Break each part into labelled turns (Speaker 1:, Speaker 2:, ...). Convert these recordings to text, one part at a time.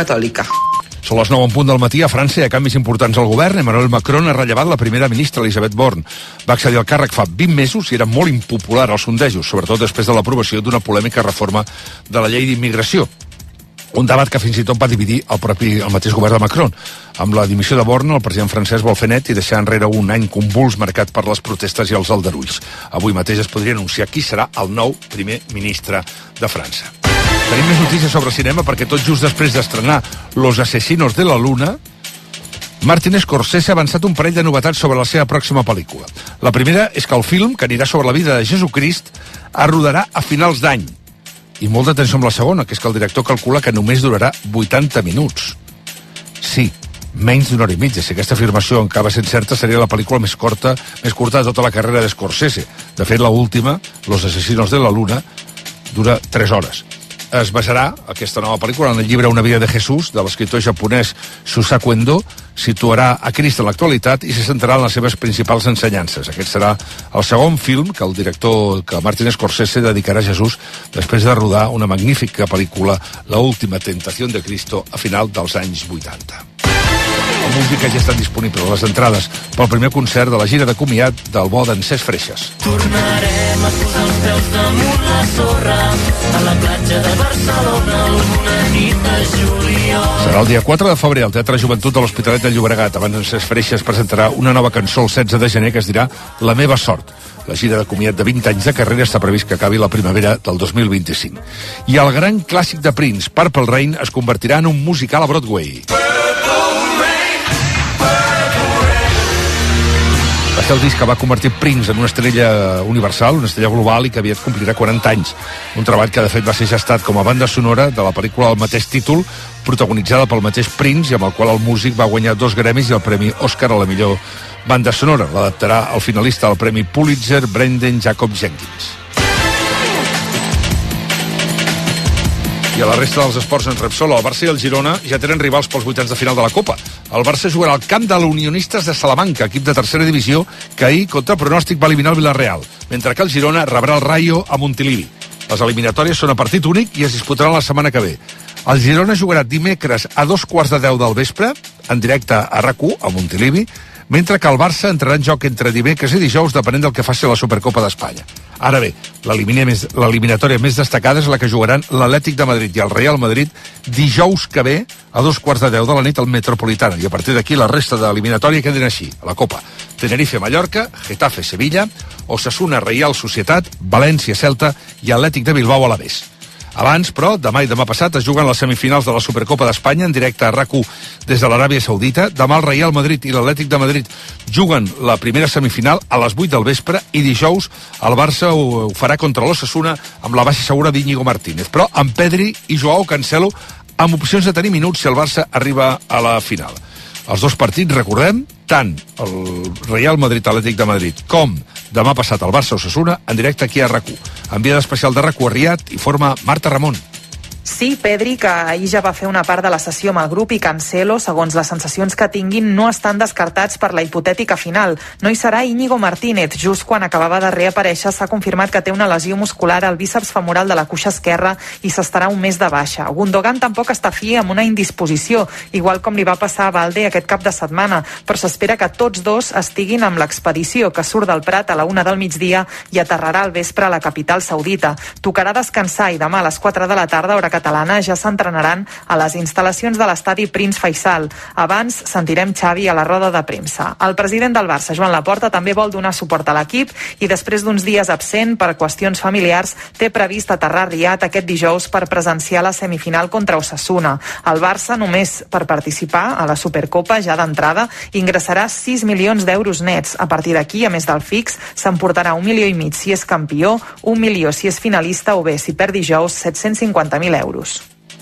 Speaker 1: católica.
Speaker 2: Són les 9 en punt del matí. A França hi ha canvis importants al govern. Emmanuel Macron ha rellevat la primera ministra Elisabeth Borne. Va accedir al càrrec fa 20 mesos i era molt impopular als sondejos, sobretot després de l'aprovació d'una polèmica reforma de la llei d'immigració. Un debat que fins i tot va dividir el mateix govern de Macron. Amb la dimissió de Borne, el president francès vol fer net i deixar enrere un any convuls marcat per les protestes i els aldarulls. Avui mateix es podria anunciar qui serà el nou primer ministre de França. Tenim més notícies sobre cinema perquè tot just després d'estrenar Los asesinos de la luna, Martin Scorsese ha avançat un parell de novetats sobre la seva pròxima pel·lícula. La primera és que el film, que anirà sobre la vida de Jesucrist, es rodarà a finals d'any. I molta atenció amb la segona, que és que el director calcula que només durarà 80 minuts. Sí, menys d'una hora i mitja. Si aquesta afirmació encara sent certa, seria la pel·lícula més curta de tota la carrera de Scorsese. De fet, l'última, Los asesinos de la luna, dura 3 hores. Es basarà, aquesta nova pel·lícula, en el llibre Una vida de Jesús, de l'escriptor japonès Shusaku Endo, situarà a Crist en l'actualitat i se centrarà en les seves principals ensenyances. Aquest serà el segon film que el director, que Martin Scorsese, dedicarà a Jesús després de rodar una magnífica pel·lícula, La última tentación de Cristo, a final dels anys 80. La música ja està disponible, les entrades pel primer concert de la gira de comiat del bo d'Encès Freixes.
Speaker 3: Tornarem a posar els peus damunt la sorra a la platja de Barcelona alguna nit de juliol.
Speaker 2: Serà el dia 4 de febrer al Teatre Joventut de l'Hospitalet de Llobregat. Abans Encès Freixes presentarà una nova cançó el 16 de gener que es dirà La meva sort. La gira de comiat de 20 anys de carrera està previst que acabi la primavera del 2025. I el gran clàssic de Prince, Purple Rain, es convertirà en un musical a Broadway. Va ser el disc que va convertir Prince en una estrella universal, una estrella global i que aviat complirà 40 anys. Un treball que de fet va ser gestat com a banda sonora de la pel·lícula del mateix títol, protagonitzada pel mateix Prince i amb el qual el músic va guanyar 2 Grammys i el Premi Oscar a la millor banda sonora. L'adaptarà el finalista al Premi Pulitzer, Brendan Jacob Jenkins. I a la resta dels esports en Repsol, el Barça i el Girona ja tenen rivals pels vuitens de final de la Copa. El Barça jugarà al camp de l'Unionistes de Salamanca, equip de tercera divisió, que ahir, contra pronòstic, va eliminar el Villarreal, mentre que el Girona rebrà el Rayo a Montilivi. Les eliminatòries són a partit únic i es disputaran la setmana que ve. El Girona jugarà dimecres a 2:15 del vespre, en directe a RAC1, a Montilivi, mentre que el Barça entrarà en joc entre dimecres i dijous, depenent del que faci la Supercopa d'Espanya. Ara bé, l'eliminatòria més destacada és la que jugaran l'Atlètic de Madrid i el Real Madrid dijous que ve a 2:15 de la nit al Metropolitano. I a partir d'aquí la resta de l'eliminatòria queden així, a la Copa. Tenerife-Mallorca, Getafe-Sevilla, Osasuna-Reial Societat, València-Celta i Atlètic de Bilbao-Alavés. Abans, però, demà i demà passat es juguen les semifinals de la Supercopa d'Espanya en directe a RAC1 des de l'Aràbia Saudita. Demà el Real Madrid i l'Atlètic de Madrid juguen la primera semifinal a les 8 del vespre i dijous el Barça ho farà contra l'Osasuna amb la baixa segura d'Íñigo Martínez. Però amb Pedri i Joao Cancelo amb opcions de tenir minuts si el Barça arriba a la final. Els dos partits, recordem, tant el Real Madrid-Atlètic de Madrid com demà passat el Barça-Osasuna en directe aquí a RAC1. Enviada especial de RAC1 a Riad, informa Marta Ramon.
Speaker 4: Sí, Pedri, que ahir ja va fer una part de la sessió amb el grup, i Cancelo, segons les sensacions que tinguin, no estan descartats per la hipotètica final. No hi serà Íñigo Martínez. Just quan acabava de reaparèixer s'ha confirmat que té una lesió muscular al bíceps femoral de la cuixa esquerra i s'estarà un mes de baixa. Gundogan tampoc està fi amb una indisposició, igual com li va passar a Balde aquest cap de setmana, però s'espera que tots dos estiguin amb l'expedició, que surt del Prat a la 1 del migdia i aterrarà al vespre a la capital saudita. Tocarà descansar i demà a les 4 de la tarda, hora catalana, ja s'entrenaran a les instal·lacions de l'estadi Prince Faisal. Abans sentirem Xavi a la roda de premsa. El president del Barça, Joan Laporta, també vol donar suport a l'equip i després d'uns dies absent per qüestions familiars té previst aterrar a Riad aquest dijous per presenciar la semifinal contra Osasuna. El Barça, només per participar a la Supercopa ja d'entrada, ingressarà 6 milions d'euros nets. A partir d'aquí, a més del fix, s'emportarà 1,5 milions si és campió, 1 milió si és finalista o bé, si perd dijous, 750.000 euros.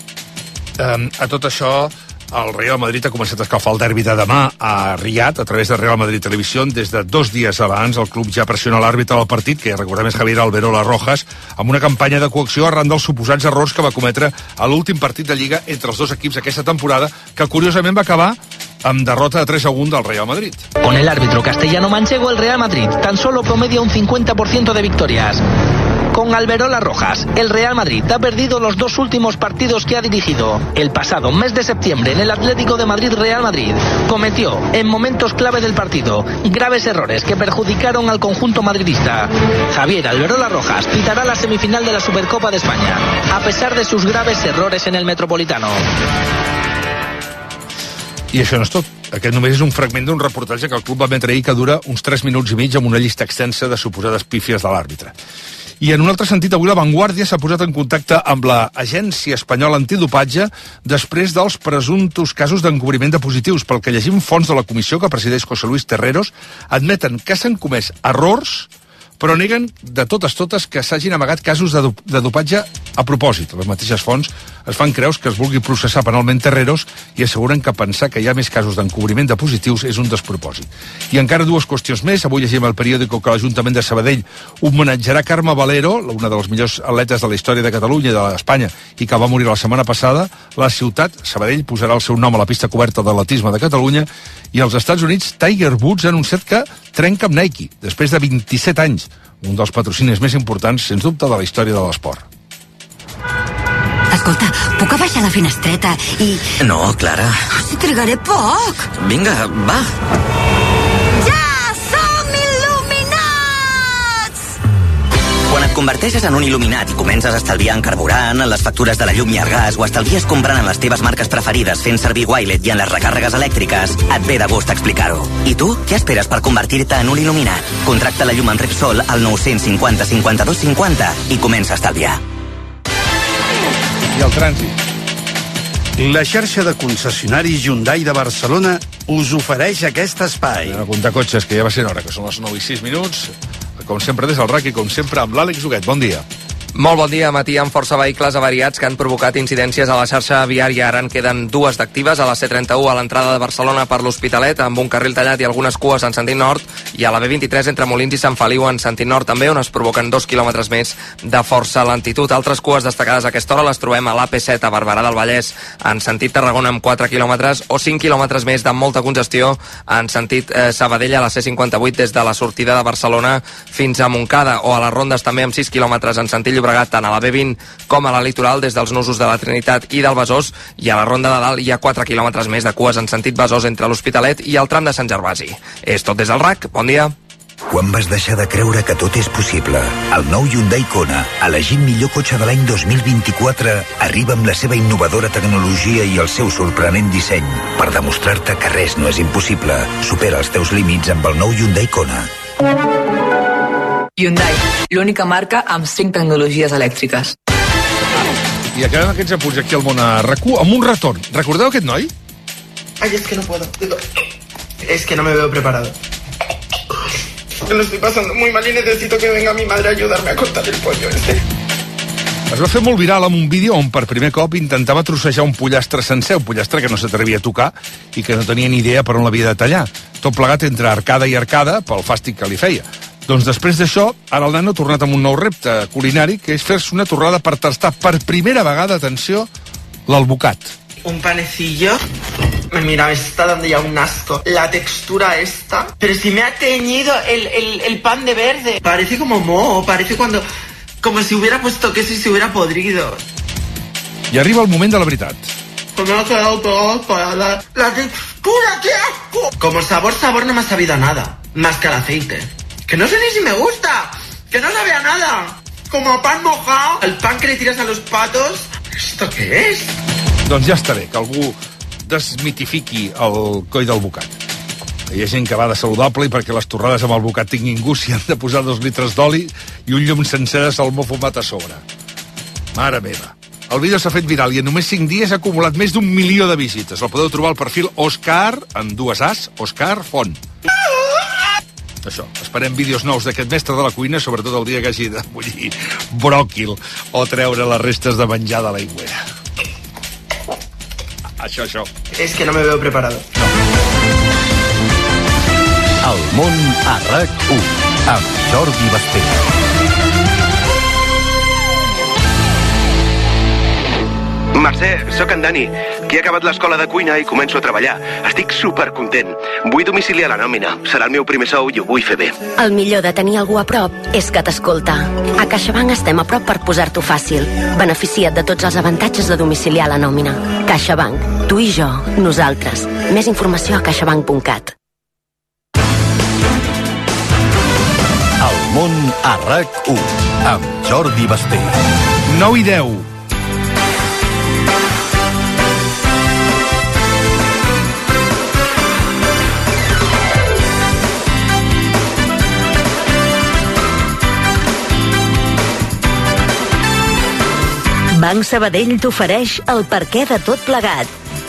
Speaker 2: A tot això, el Real Madrid ha començat a escalfar el derbi de demà a Riad a través de Real Madrid Televisió. Des de 2 dies abans el club ja pressiona l'àrbitre del partit, que recordem és Javier Alberola Rojas, amb una campanya de coacció arran dels suposats errors que va cometre a l'últim partit de Lliga entre els dos equips aquesta temporada, que curiosament va acabar amb derrota de 3-1 del Real Madrid.
Speaker 5: Con el árbitro castellano manchego, el Real Madrid tan solo promedia un 50% de victorias.
Speaker 1: Con Alberola Rojas, el Real Madrid ha perdido los 2 últimos partidos que ha dirigido. El pasado mes de septiembre, en el Atlético de Madrid-Real Madrid, cometió, en momentos clave del partido, graves errores que perjudicaron al conjunto madridista. Javier Alberola Rojas pitará la semifinal de la Supercopa de España, a pesar de sus graves errores en el Metropolitano.
Speaker 2: I això no és tot. Aquest només és un fragment d'un reportatge que el club va emetre ahir que dura uns 3 minuts i mig amb una llista extensa de suposades pífies de l'àrbitre. I en un altre sentit, avui La Vanguardia s'ha posat en contacte amb l'Agència Espanyola Antidopatge després dels presumptos casos d'encobriment de positius. Pel que llegim, fonts de la comissió que presideix José Luis Terreros admeten que s'han comès errors, però neguen de totes que s'hagin amagat casos de dopatge a propòsit. Les mateixes fonts es fan creus que es vulgui processar penalment Terreros i asseguren que pensar que hi ha més casos d'encobriment de positius és un despropòsit. I encara 2 qüestions més. Avui llegim al periòdico que l'Ajuntament de Sabadell homenatjarà Carme Valero, una de les millors atletes de la història de Catalunya i d'Espanya i que va morir la setmana passada. La ciutat, Sabadell, posarà el seu nom a la pista coberta d'atletisme de Catalunya. I als Estats Units, Tiger Woods ha anunciat que trenca amb Nike després de 27 anys, un dels patrocinis més importants, sens dubte, de la història de l'esport.
Speaker 5: Escolta, puc abaixar la finestreta i...
Speaker 6: No, Clara.
Speaker 5: Si trigaré poc.
Speaker 6: Vinga, va.
Speaker 5: Ja som il·luminats!
Speaker 6: Quan et converteixes en un il·luminat i comences a estalviar en carburant, en les factures de la llum i el gas, o estalvies comprant en les teves marques preferides fent servir Wilet i en les recàrregues elèctriques, et ve de gust explicar-ho. I tu, què esperes per convertir-te en un il·luminat? Contracta la llum amb Repsol al 950 52 50 i comença a estalviar.
Speaker 2: I el trànsit.
Speaker 7: La xarxa de concessionaris Hyundai de Barcelona us ofereix aquest espai.
Speaker 2: Anem a comptar cotxes, que ja va ser hora, que són les 9:06. Com sempre des del RAC i com sempre amb l'Àlex Huguet. Bon dia.
Speaker 8: Molt bon dia, matí, amb força vehicles avariats que han provocat incidències a la xarxa viària. Ara en queden 2 d'actives, a la C31 a l'entrada de Barcelona per l'Hospitalet, amb un carril tallat i algunes cues en sentit nord, i a la B23 entre Molins i Sant Feliu en sentit nord també, on es provoquen 2 quilòmetres més de força lentitud. Altres cues destacades a aquesta hora les trobem a l'AP7 a Barberà del Vallès en sentit Tarragona amb 4 quilòmetres o 5 quilòmetres més de molta congestió en sentit Sabadell a la C58 des de la sortida de Barcelona fins a Montcada, o a les rondes també amb 6 quilòmetres en sentit Llobregat tant a la B20 com a la litoral des dels nusos de la Trinitat i del Besòs, i a la ronda de dalt hi ha 4 quilòmetres més de cues en sentit Besòs entre l'Hospitalet i el tram de Sant Gervasi. És tot des del RAC, bon dia.
Speaker 9: Quan vas deixar de creure que tot és possible? El nou Hyundai Kona, elegit millor cotxe de l'any 2024, arriba amb la seva innovadora tecnologia i el seu sorprenent disseny per demostrar-te que res no és impossible. Supera els teus límits amb el nou Hyundai Kona.
Speaker 10: Hyundai, l'única marca amb 5 tecnologies elèctriques.
Speaker 2: I acabem aquests apunts aquí al món a RAC1 amb un retorn. Recordeu aquest noi?
Speaker 11: Ay, es que no puedo. Es que no me veo preparado. Me lo estoy pasando muy mal y necesito que venga mi madre a ayudarme a cortar el pollo este.
Speaker 2: Es va fer molt viral amb un vídeo on per primer cop intentava trossejar un pollastre sencer, un pollastre que no s'atrevia a tocar i que no tenia ni idea per on l'havia de tallar. Tot plegat entre arcada i arcada pel fàstic que li feia. Doncs després d'això, ara el nano ha tornat amb un nou repte culinari, que és fer-se una torrada per tastar per primera vegada, atenció, l'alvocat.
Speaker 11: Un panecillo. Mira, me está dando ya un asco. La textura esta. Pero si me ha teñido el pan de verde. Parece como moho, parece cuando... Como si hubiera puesto queso y se hubiera podrido.
Speaker 2: I arriba el moment de la veritat.
Speaker 11: Pues me ha quedado pegado para la textura, qué asco. Como sabor no me ha sabido a nada. Más que al aceite. Que no sé ni si me gusta. Que no sabe a nada. Como a pan mojado. El pan que le tiras a los patos. ¿Esto qué es?
Speaker 2: Doncs ja està bé, que algú desmitifiqui el coll del bocat. Hi ha gent que va de saludable i perquè les torrades amb el bocat tinguin gust s'hi han de posar 2 litres d'oli i un llum sencer de salmó fumat a sobre. Mare meva. El vídeo s'ha fet viral i en només 5 dies ha acumulat més d'1 milió de visites. El podeu trobar al perfil Òscar, amb 2 As, Òscar Font. Això, esperem vídeos nous d'aquest mestre de la cuina, sobretot el dia que hagi de bullir bròquil o treure les restes de menjar de l'aigüera. Això.
Speaker 11: Es que no me veo preparado.
Speaker 12: El món a RAC1 amb Jordi Basté.
Speaker 13: Mercè, sóc en Dani. que he acabat l'escola de cuina i començo a treballar. Estic supercontent. Vull domiciliar la nòmina. Serà el meu primer sou i ho vull fer bé.
Speaker 14: El millor de tenir algú a prop és que t'escolta. A CaixaBank estem a prop per posar-t'ho fàcil. Beneficia't de tots els avantatges de domiciliar la nòmina. CaixaBank. Tu i jo. Nosaltres. Més informació a caixabank.cat.
Speaker 12: El món a RAC1 amb Jordi Basté.
Speaker 2: 9:10.
Speaker 15: Banc Sabadell t'ofereix el perquè de tot plegat.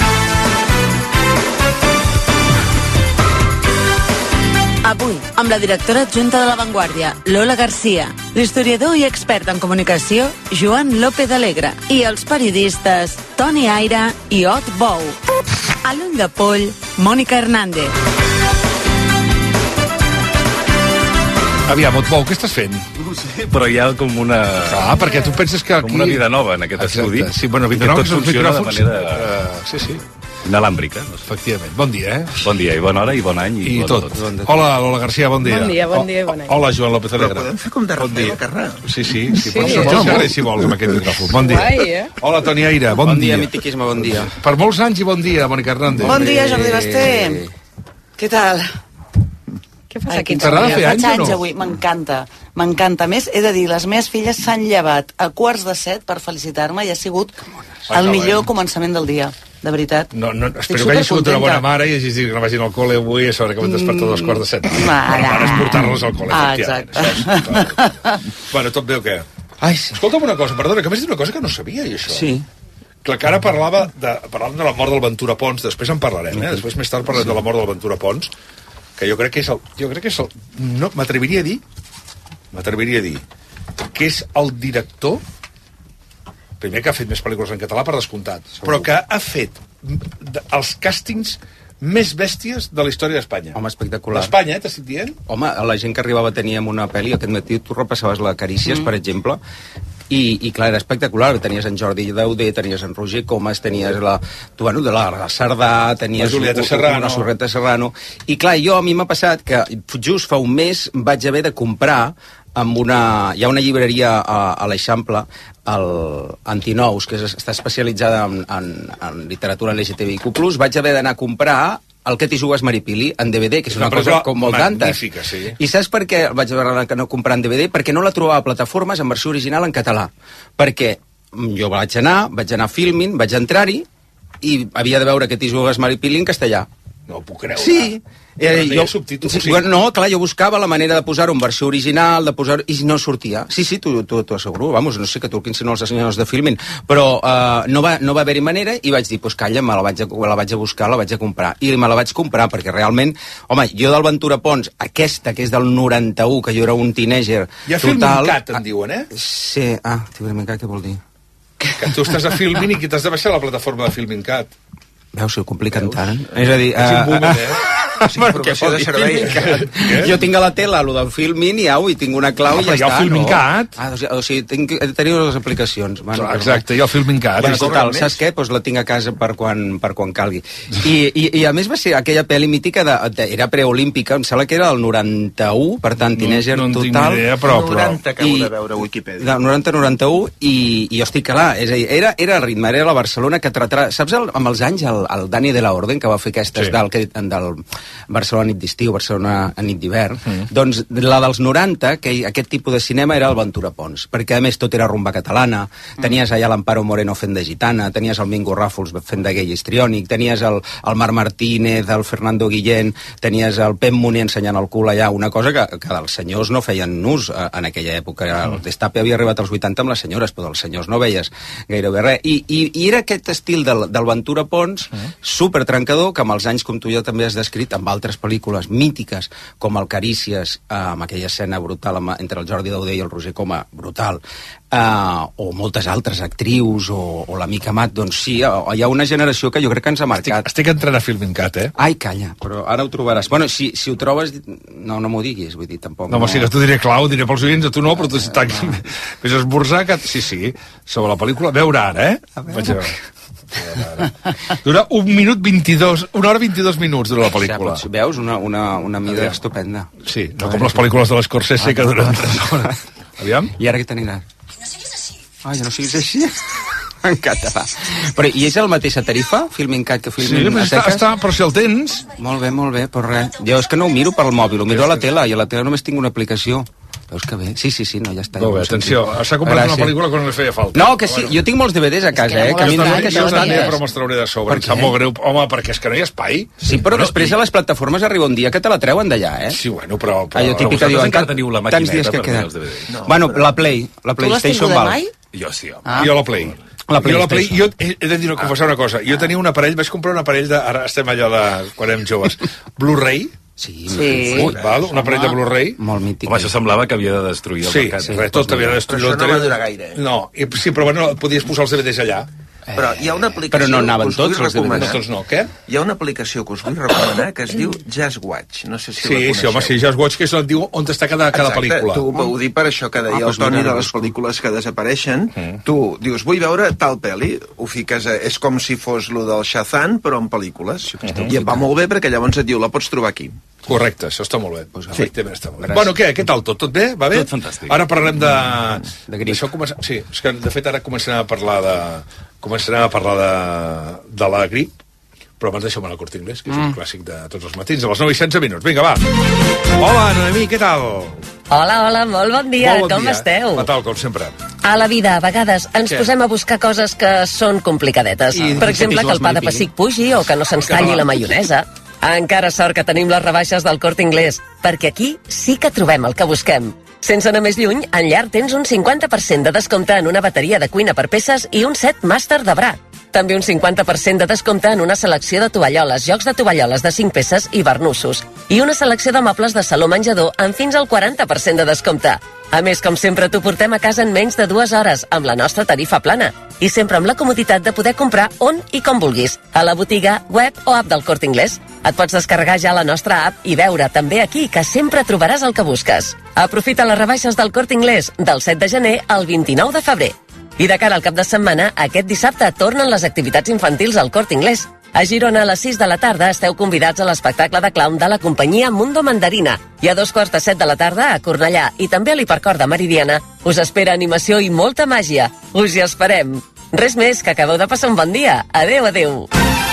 Speaker 16: Avui, amb la directora adjunta de La Vanguardia, Lola Garcia, l'historiador i expert en comunicació, Joan López Alegre, i els periodistes Toni Aira i Ot Bou. A l'ull de poll, Mònica Hernández.
Speaker 2: Aviam, Otbou, què estàs fent?
Speaker 17: No ho sé, però hi ha com una...
Speaker 2: Clar, perquè tu penses que aquí...
Speaker 17: Com una vida nova en aquest estudi.
Speaker 2: Sí, bueno, vida nova,
Speaker 17: que tot funciona de manera...
Speaker 2: Sí.
Speaker 17: Inalàmbrica.
Speaker 2: Efectivament. Bon dia, eh?
Speaker 17: Bon dia, i bona hora, i bon any,
Speaker 2: i tot. Hola, Lola Garcia, bon dia.
Speaker 18: Bon dia i bon any.
Speaker 2: Hola, Joan López Alegre.
Speaker 18: Però podem fer com de repent al carrer.
Speaker 2: Sí. Pots sortir al carrer si vols amb aquest micròfon. Bon dia. Hola, Toni Aira, bon dia.
Speaker 8: Bon dia, mitiquisme, bon dia.
Speaker 2: Per molts anys i bon dia, Mònica Hernández.
Speaker 19: Bon dia, Jordi Basté. Què tal?
Speaker 18: Què fas aquí?
Speaker 2: T'agrada fer anys o no?
Speaker 19: Avui, m'encanta. A més, he de dir, les meves filles s'han llevat a 6:45 per felicitar-me i ha sigut el millor començament del dia, de veritat.
Speaker 2: No, espero que hagi sigut una bona mare i hagis dit que no vagin al col·le avui a sobre que van despertar a 6:45. Per esportar-los al col·le,
Speaker 19: efectivament.
Speaker 2: Bueno, tot bé o què? Escolta'm una cosa, perdona, que m'has dit una cosa que no sabia, i això.
Speaker 8: Sí.
Speaker 2: Clar, que ara parlàvem de la mort del Ventura Pons, després en parlarem, després més tard parlarem de la mort del Ventura Pons, que jo crec que és el... No, m'atreviria a dir que és el director, primer que ha fet més pel·lícules en català, per descomptat, però que ha fet els càstings més bèsties de la història d'Espanya.
Speaker 8: Home, espectacular.
Speaker 2: D'Espanya, t'estic dient?
Speaker 8: Home, la gent que arribava a tenir en una pel·li, aquest matí tu repassaves la Carícies, per exemple, i clar, era espectacular. Tenies en Jordi Dauder, tenies en Roger Comas, tenies de la Sardà, tenies
Speaker 2: la
Speaker 8: Julieta Serrano, i clar, a mi m'ha passat que just fa un mes vaig haver de comprar hi ha una llibreria a l'Eixample, el Antinous, que està especialitzada en literatura LGTBIQ+, vaig haver d'anar a comprar el que t'hi jugues Maripili en DVD, que és una cosa com molt tantes.
Speaker 2: Sí.
Speaker 8: I saps per què el vaig haver d'anar a comprar en DVD? Perquè no la trobava a plataformes en versió original en català. Perquè jo vaig anar a Filmin, vaig entrar-hi i havia de veure que t'hi jugues Maripili en castellà.
Speaker 2: No ho puc creure.
Speaker 8: Sí.
Speaker 2: No,
Speaker 8: clar, jo buscava la manera de posar-ho en versió original, i no sortia. Sí, t'ho asseguro, vamos, no sé que truquin si no els senyors de Filmin, però no va haver-hi manera i vaig dir, pues calla, me la vaig a buscar, la vaig a comprar. I me la vaig comprar, perquè realment, home, jo del Ventura Pons, aquesta, que és del 91, que jo era un teenager...
Speaker 2: Hi ha Filmin.cat, en diuen, eh?
Speaker 8: Sí, Filmin.cat, què vol dir?
Speaker 2: Que tu estàs a Filmin i que t'has de baixar la plataforma de Filmin.cat.
Speaker 8: Veus, si ho compliquen tant. És a dir...
Speaker 2: informació de servei.
Speaker 8: Jo tinc a la tele lo del Filmin i tinc una clau i ja està.
Speaker 2: Hi ha el Filmin.cat.
Speaker 8: O sigui, he de tenir les aplicacions.
Speaker 2: Exacte, hi ha el Filmin.cat.
Speaker 8: Total, saps què? Doncs la tinc a casa per quan calgui. I a més va ser aquella pel·li mítica, era preolímpica, em sembla que era el 91, per tant, teenager total.
Speaker 2: No tinc ni idea, però...
Speaker 18: 90 acabo de veure a Wikipedia.
Speaker 8: 90-91, i hosti, clar, és a dir, era el ritme, era la Barcelona que tractarà... Saps, amb els anys, el Dani de la Orden, que va fer aquestes del Barcelona nit d'estiu, Barcelona nit d'hivern, doncs la dels 90, que aquest tipus de cinema era el Ventura Pons, perquè a més tot era rumba catalana, tenies allà l'Amparo Moreno fent de gitana, tenies el Mingo Ràfols fent de gay histriònic, tenies el Marc Martínez, el Fernando Guillén, tenies el Pep Munier ensenyant el cul allà, una cosa que dels senyors no feien ús en aquella època. El Destape havia arribat als 80 amb les senyores, però dels senyors no veies gairebé res. I era aquest estil del Ventura Pons super trencador, que amb els anys, com tu ja també has descrit, amb altres pel·lícules mítiques, com el Carícies, amb aquella escena brutal entre el Jordi Dauder i el Roger Coma, brutal, o moltes altres actrius, o l'amic Amat, doncs sí, hi ha una generació que jo crec que ens ha marcat.
Speaker 2: Estic entrant a Filmin.cat,
Speaker 8: Ai, calla, però ara ho trobaràs. Bueno, si ho trobes, no m'ho diguis, vull dir, tampoc.
Speaker 2: No, si no t'ho diré clar, ho diré pels oients, a tu no, però tu vés a esmorzar, sí, sobre la pel·lícula, veure ara,
Speaker 8: A veure.
Speaker 2: Dura 1 minut 22, 1 hora 22 minuts dura la pel·lícula.
Speaker 20: Veus? Una mida estupenda.
Speaker 2: Sí, no com les pel·lícules de l'Scorsese que duren 3 hores. Aviam.
Speaker 20: I ara què t'anirà? Ai, no siguis així. M'encanta, va. Però, i és la mateixa tarifa, Filmincat, que Filmin
Speaker 2: Ateques? Sí, però si el tens...
Speaker 20: Molt bé, però res. Jo és que no ho miro pel mòbil, ho miro a la tele, i a la tele només tinc una aplicació. Veus que bé? Sí, no, ja està.
Speaker 2: Molt bé, atenció, s'ha comprat una pel·lícula que no li feia falta.
Speaker 20: No, que sí, jo tinc molts DVDs a casa,
Speaker 2: que a mi jo també, però me'ls trauré de sobre. Em sap molt greu, home, perquè és que no hi ha espai.
Speaker 20: Sí, però després a les plataformes arriba un dia que te la treuen d'allà, eh?
Speaker 2: Sí, bueno, però...
Speaker 20: Allò típic que diuen,
Speaker 17: teniu la maquineta per veure els
Speaker 20: DVDs. Bueno, la PlayStation val.
Speaker 2: Jo sí, home. Jo la Play. Jo he de dir, confessar una cosa. Jo tenia un aparell, vaig comprar un aparell de... Ara estem allò de... quan érem joves. Blu-ray.
Speaker 20: Sí.
Speaker 2: Val? Un aparell de Blu-ray.
Speaker 20: Molt mític.
Speaker 17: Home, això semblava que havia de destruir el mercat.
Speaker 2: Sí, tot havia de destruir.
Speaker 18: Però això no va durar gaire.
Speaker 2: No, sí, però bueno, podies posar els DVDs allà.
Speaker 18: Però hi ha una aplicació...
Speaker 20: Però no anaven tots els DVDs.
Speaker 2: Tots no, què?
Speaker 18: Hi ha una aplicació que us vull recomanar que es diu Just Watch. No sé si la coneixeu.
Speaker 2: Sí, home, sí, Just Watch, que és on diu on està cada pel·lícula.
Speaker 18: Tu ho dic per això que deia el Toni de les pel·lícules que desapareixen. Tu dius, vull veure tal pel·li, ho fiques, és com si fos lo del Shazam, però en pel·lícules. I et va molt bé perquè llavors et diu, la pots trobar aquí.
Speaker 2: Correcte, això està molt bé. Efectivament està molt bé. Bueno, què tal tot? Tot bé? Va bé?
Speaker 17: Tot fantàstic.
Speaker 2: Ara parlarem de
Speaker 20: grip.
Speaker 2: Sí, és que de fet ara començarem a parlar de la grip, però abans deixeu-me el Corte Inglés, que és un clàssic de tots els matins, a les 9:16. Vinga, va. Hola, Noemí, què tal?
Speaker 21: Hola, molt bon dia. Com esteu?
Speaker 2: Fatal, com sempre.
Speaker 21: A la vida, a vegades, ens posem a buscar coses que són complicadetes. Per exemple, que el pa de pessic pugi o que no se'ns talli la maionesa. Encara sort que tenim les rebaixes del Corte Inglés, perquè aquí sí que trobem el que busquem. Sense anar més lluny, en llar tens un 50% de descompte en una bateria de cuina per peces i un set màster de bra. També un 50% de descompte en una selecció de tovalloles, jocs de tovalloles de 5 peces i barnussos. I una selecció de mobles de saló-menjador amb fins al 40% de descompte. A més, com sempre, t'ho portem a casa en menys de 2 hores, amb la nostra tarifa plana. I sempre amb la comoditat de poder comprar on i com vulguis, a la botiga, web o app del Corte Inglés. Et pots descarregar ja la nostra app i veure també aquí que sempre trobaràs el que busques. Aprofita les rebaixes del Corte Inglés del 7 de gener al 29 de febrer. I de cara al cap de setmana, aquest dissabte tornen les activitats infantils al Corte Inglés. A Girona, a les 6 de la tarda, esteu convidats a l'espectacle de clown de la companyia Mundo Mandarina. I a 2:45 de la tarda, a Cornellà i també a l'Hipercor de Meridiana, us espera animació i molta màgia. Us hi esperem. Res més, que acabeu de passar un bon dia. Adeu, adeu.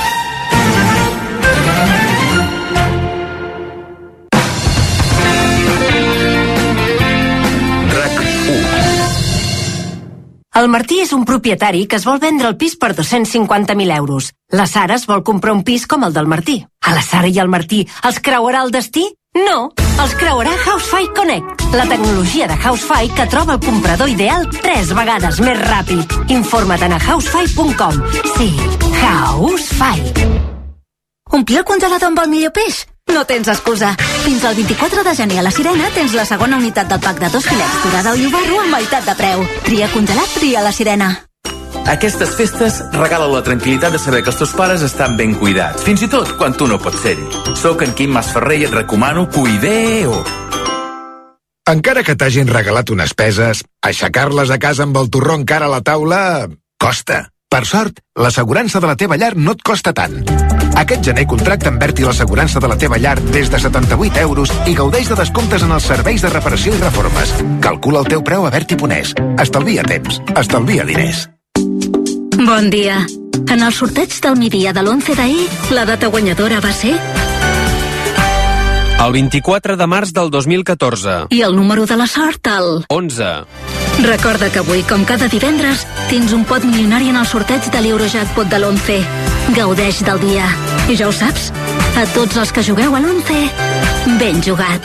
Speaker 22: El Martí és un propietari que es vol vendre el pis per 250.000 euros. La Sara es vol comprar un pis com el del Martí. A la Sara i al Martí els creuarà el destí? No, els creuarà Housefy Connect, la tecnologia de Housefy que troba el comprador ideal 3 vegades més ràpid. Informa't a housefy.com. Sí, Housefy.
Speaker 23: Omplir el congelador amb el millor peix? No tens excusa. Fins al 24 de gener a la Sirena tens la segona unitat del pack de 2 filets dorada o llobarro a meitat de preu. Tria congelat, tria la Sirena.
Speaker 24: Aquestes festes regala la tranquil·litat de saber que els teus pares estan ben cuidats, fins i tot quan tu no pots ser-hi. Soc en Quim Masferrer i et recomano Cuideo.
Speaker 25: Encara que t'hagin regalat unes peses, aixecar-les a casa amb el torró encara a la taula costa. Per sort, l'assegurança de la teva llar no et costa tant. Aquest gener contracta amb Berti l'assegurança de la teva llar des de 78 euros i gaudeix de descomptes en els serveis de reparació i reformes. Calcula el teu preu a Berti.es. Estalvia temps, estalvia diners.
Speaker 23: Bon dia. En el sorteig del migdia de l'11 d'ahir, la data guanyadora va ser...
Speaker 26: El 24 de març del 2014.
Speaker 23: I el número de la sort, el...
Speaker 26: 11.
Speaker 23: Recorda que avui, com cada divendres, tens un pot milionari en el sorteig de l'Eurojackpot de l'11. Gaudeix del dia. I ja ho saps, a tots els que jugueu a l'11, ben jugat.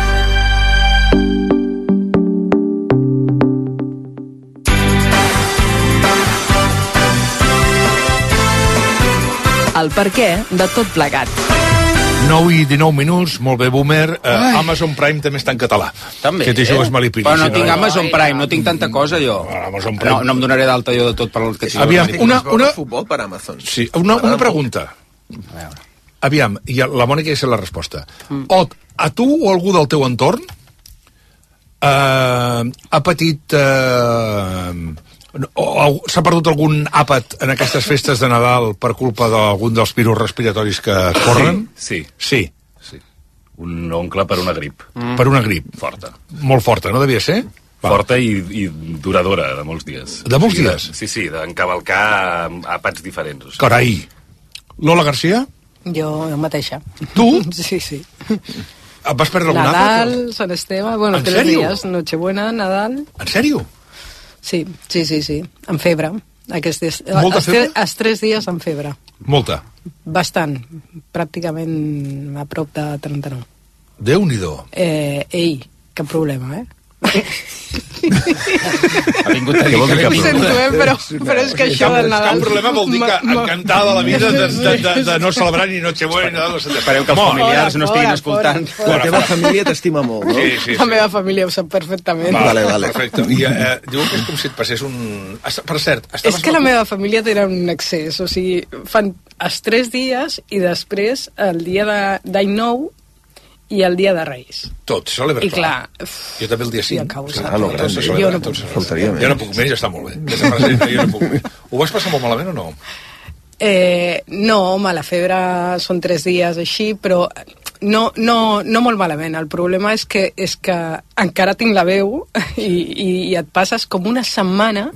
Speaker 10: El perquè de tot plegat.
Speaker 2: 9 i 19 minuts, molt bé, Boomer. Amazon Prime també està en català.
Speaker 20: També.
Speaker 2: Que t'hi jugues malipiri.
Speaker 20: Però no tinc Amazon Prime, no tinc tanta cosa, jo.
Speaker 2: Amazon Prime.
Speaker 20: No em donaré d'alta jo de tot per el que tinc.
Speaker 2: Aviam, una
Speaker 18: futbol per Amazon.
Speaker 2: Sí, una pregunta. Aviam, i la Mònica ja sé la resposta. Ot, a tu o algú del teu entorn ha patit S'ha perdut algun àpat en aquestes festes de Nadal per culpa d'algun dels virus respiratoris que corren?
Speaker 17: Sí. Un oncle per una grip.
Speaker 2: Per una grip?
Speaker 17: Forta.
Speaker 2: Molt forta, no devia ser?
Speaker 17: Forta i duradora, de molts dies.
Speaker 2: De molts dies?
Speaker 17: Sí, d'encavalcar àpats diferents.
Speaker 2: Carai. Lola Garcia?
Speaker 1: Jo mateixa.
Speaker 2: Tu?
Speaker 1: Sí.
Speaker 2: Et vas perdre algun àpat?
Speaker 1: Nadal, Sant Esteve, bueno,
Speaker 2: ¿En
Speaker 1: 3
Speaker 2: serio?
Speaker 1: dies, Nochebuena, Nadal...
Speaker 2: En sèrio?
Speaker 1: Sí, amb febre.
Speaker 2: Molta febre?
Speaker 1: Els 3 dies amb febre.
Speaker 2: Molta?
Speaker 1: Bastant, pràcticament a prop de 39.
Speaker 2: Déu-n'hi-do.
Speaker 1: Cap problema,
Speaker 17: Ha vingut a dir que
Speaker 1: Ho sento, però és que això del Nadal...
Speaker 2: Cap problema vol dir que encantada la vida de no celebrar ni Nochebuena.
Speaker 20: Espereu que els familiars no estiguin escoltant.
Speaker 18: La teva família t'estima molt, no?
Speaker 2: Sí.
Speaker 1: La meva família ho sap perfectament.
Speaker 18: Vale.
Speaker 2: Perfecte. I diu que és com si et passés un... Per cert,
Speaker 1: és que la meva família tenen un excés, o sigui, fan els 3 dies i després el dia d'any nou i el dia de Reis.
Speaker 2: Tot, celebra tot.
Speaker 1: I clar...
Speaker 2: Jo també el dia 5.
Speaker 1: Jo no puc.
Speaker 2: Jo no puc més, ja està molt bé. Jo no puc més. Ho vas passar molt malament o no?
Speaker 1: No, home, la febre són 3 dies així, però no molt malament. El problema és que encara tinc la veu i et passes com una setmana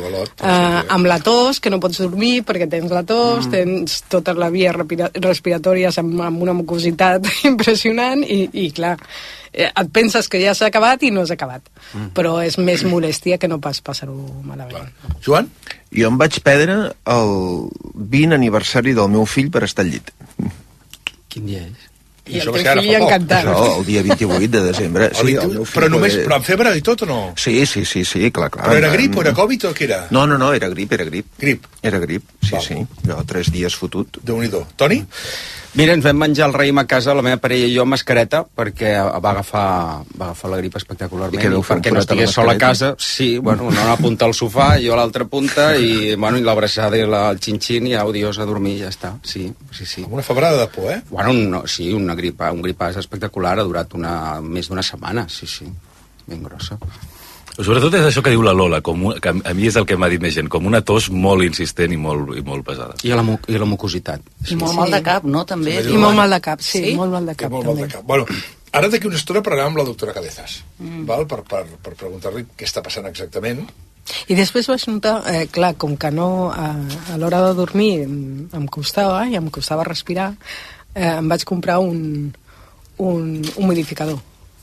Speaker 1: amb la tos, que no pots dormir perquè tens la tos, tens totes les vies respiratòries amb una mucositat impressionant i clar, et penses que ja s'ha acabat i no s'ha acabat. Però és més molèstia que no pas passar-ho malament.
Speaker 2: Joan?
Speaker 18: Jo em vaig perdre el 20 aniversari del meu fill per estar al llit.
Speaker 20: Quin dia és?
Speaker 1: I el teu fill encantat.
Speaker 18: Això, el dia 28 de desembre. Sí,
Speaker 2: però només però amb febre i tot o no?
Speaker 18: Sí, clar.
Speaker 2: Però era grip o era Covid o què era?
Speaker 18: No, era grip.
Speaker 2: Grip?
Speaker 18: Era grip, sí. Jo 3 dies fotut.
Speaker 2: Déu-n'hi-do. Toni?
Speaker 20: Mira, ens vam menjar el raïm a casa, la meva parella i jo, mascareta, perquè va agafar la grip espectacularment. I perquè no estigués sol a casa. Sí, bueno, una punta al sofà, jo a l'altra punta, i l'abraçada i el xin-xin, i dios, a dormir, ja està. Sí.
Speaker 2: Amb una febrada de por,
Speaker 20: Bueno, sí, un gripàs espectacular, ha durat més d'1 setmana, sí, ben grossa.
Speaker 17: Sobretot és això que diu la Lola, que a mi és el que m'ha dit més gent, com una tos molt insistent i molt pesada.
Speaker 20: I la mucositat.
Speaker 19: I molt mal de cap, no? També.
Speaker 1: I molt mal de cap, sí. Molt mal de cap, també.
Speaker 2: Bueno, ara d'aquí una estona parlarem amb la doctora Cabezas, val? Per preguntar-li què està passant exactament.
Speaker 1: I després vaig notar, clar, com que no, a l'hora de dormir em costava respirar, em vaig comprar un humidificador.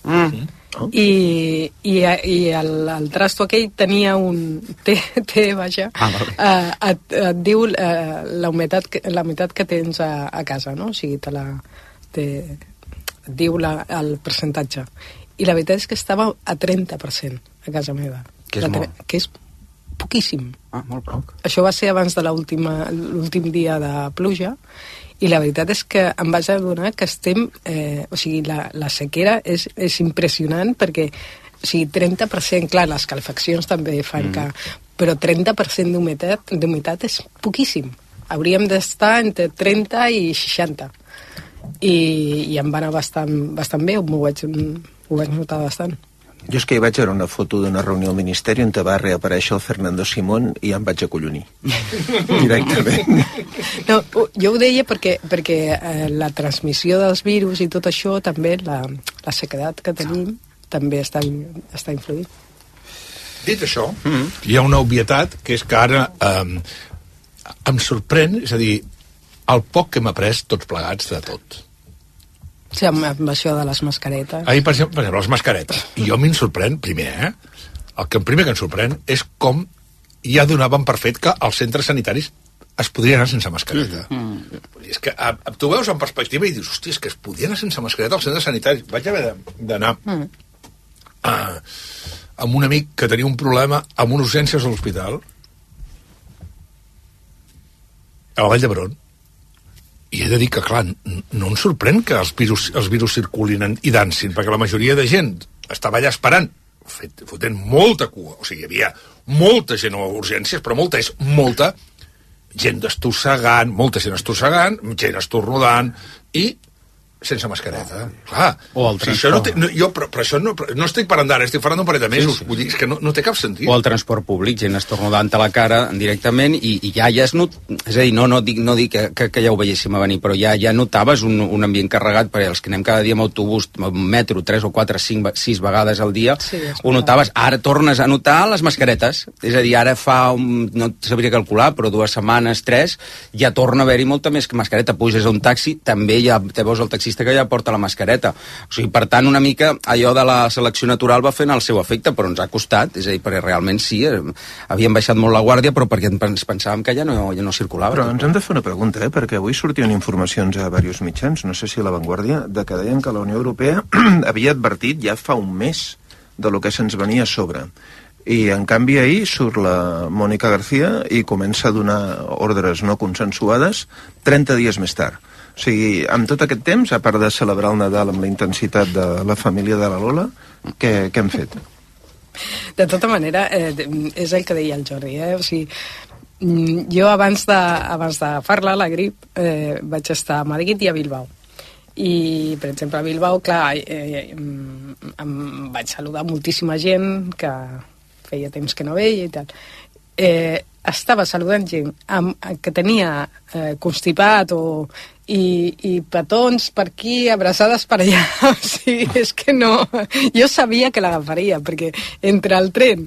Speaker 1: I el trasto aquell tenia un vaja, et diu la humitat que tens a casa, no? O sigui, et diu el percentatge. I la veritat és que estava a 30% a casa meva. Que és poquíssim.
Speaker 20: Molt poc.
Speaker 1: Això va ser abans de l'últim dia de pluja, i la veritat és que em vaig adonar que estem... o sigui, la sequera és impressionant perquè, o sigui, 30%, clar, les calefaccions també fan que... Però 30% d'humitat és poquíssim. Hauríem d'estar entre 30 i 60. I em va anar bastant bé, ho vaig notar bastant.
Speaker 18: Jo és que hi vaig veure una foto d'una reunió al Ministeri on va reaparèixer el Fernando Simón i em vaig acollonir. Directament.
Speaker 1: No, jo ho deia perquè la transmissió dels virus i tot això, també la sequedat que tenim, també està influint.
Speaker 2: Dit això, hi ha una obvietat, que és que ara em sorprèn, és a dir, el poc que hem après tots plegats de tot.
Speaker 1: Sí, amb això de les mascaretes.
Speaker 2: Per exemple, les mascaretes. I jo m'hi sorprèn, primer, el primer que em sorprèn és com ja donaven per fet que els centres sanitaris es podria anar sense mascareta. És que tu veus en perspectiva i dius, hòstia, és que es podia anar sense mascareta als centres sanitaris. Vaig haver d'anar amb un amic que tenia un problema amb unes urgències a l'hospital a la Vall d'Hebron. I he de dir que, clar, no em sorprèn que els virus circulin i dancin, perquè la majoria de gent estava allà esperant, fotent molta cua. O sigui, hi havia molta gent a urgències, però molta gent estossegant, molta gent estossegant, gent estornudant, i sense mascareta. Clar.
Speaker 20: O el transport.
Speaker 2: Però això no estic parlant d'ara, estic parlant d'un parell de mesos. Vull dir, és que no té cap sentit.
Speaker 20: O el transport públic, gent estornudant a la cara directament i ja es not... És a dir, no dic que ja ho veiéssim a venir, però ja notaves un ambient carregat, perquè els que anem cada dia amb autobús, amb metro, 3 o 4, 5, 6 vegades al dia, ho notaves. Ara tornes a notar les mascaretes. És a dir, ara no sabria calcular, però 2 setmanes, 3, ja torna a haver-hi molta més mascareta. Puges a un taxi, també ja te veus el taxista que ja porta la mascareta. O sigui, per tant, una mica allò de la selecció natural va fent el seu efecte, però ens ha costat, és a dir, perquè realment sí, havíem baixat molt la guàrdia, però perquè ens pensàvem que ja no circulava.
Speaker 18: Però ens hem de fer una pregunta, perquè avui sortien informacions a diversos mitjans, no sé si a La Vanguardia, de que deien que la Unió Europea havia advertit ja fa un mes de lo que se'ns venia a sobre. I, en canvi, ahir surt la Mònica García i comença a donar ordres no consensuades 30 dies més tard. O sigui, amb tot aquest temps, a part de celebrar el Nadal amb la intensitat de la família de la Lola, què hem fet?
Speaker 1: De tota manera, és el que deia el Jordi, O sigui, jo abans d'agafar-la, la grip, vaig estar a Madrid i a Bilbao. I, per exemple, a Bilbao, clar, em vaig saludar moltíssima gent que feia temps que no veia i tal. Estava saludant gent que tenia constipat i petons per aquí, abraçades per allà. O sigui, és que no... Jo sabia que l'agafaria, perquè entre el tren,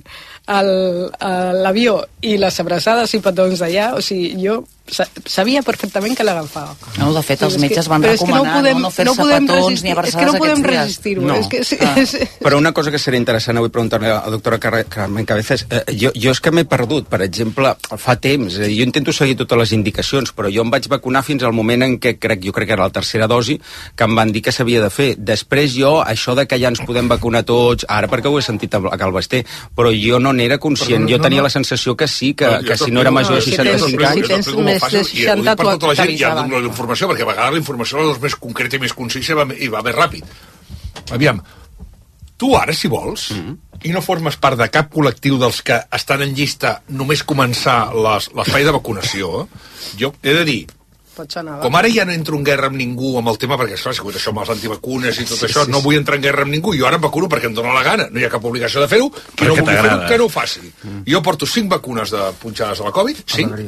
Speaker 1: l'avió i les abraçades i petons d'allà, o sigui, jo sabia perfectament que l'agafava.
Speaker 19: No, de fet, els metges van recomanar no fer-se petons ni abraçades aquests dies. És que no podem resistir-ho.
Speaker 20: No. Però una cosa que seria interessant avui preguntar-li a la doctora Carmen Cabezas, jo és que m'he perdut, per exemple, fa temps, jo intento seguir totes les indicacions, però jo em vaig vacunar fins al moment en què jo crec que era la tercera dosi, que em van dir que s'havia de fer. Després jo, això de que ja ens podem vacunar tots, ara perquè ho he sentit a Calvester, però jo no n'era conscient, jo tenia la sensació que sí, que si no era major de 65 anys...
Speaker 2: I ho dic per tota la gent, ja em dono la informació, perquè a vegades la informació és més concreta i més concisa i va més ràpid. Aviam, tu ara, si vols, i no formes part de cap col·lectiu dels que estan en llista només començar l'espai de vacunació, jo he de dir, com ara ja no entro en guerra amb ningú amb el tema, perquè esclar, si això amb els antivacunes i tot això, no vull entrar en guerra amb ningú, jo ara em vacuno perquè em dóna la gana, no hi ha cap obligació de fer-ho, qui no vulgui fer-ho, que no ho faci. Jo porto 5 vacunes de punxades de la Covid,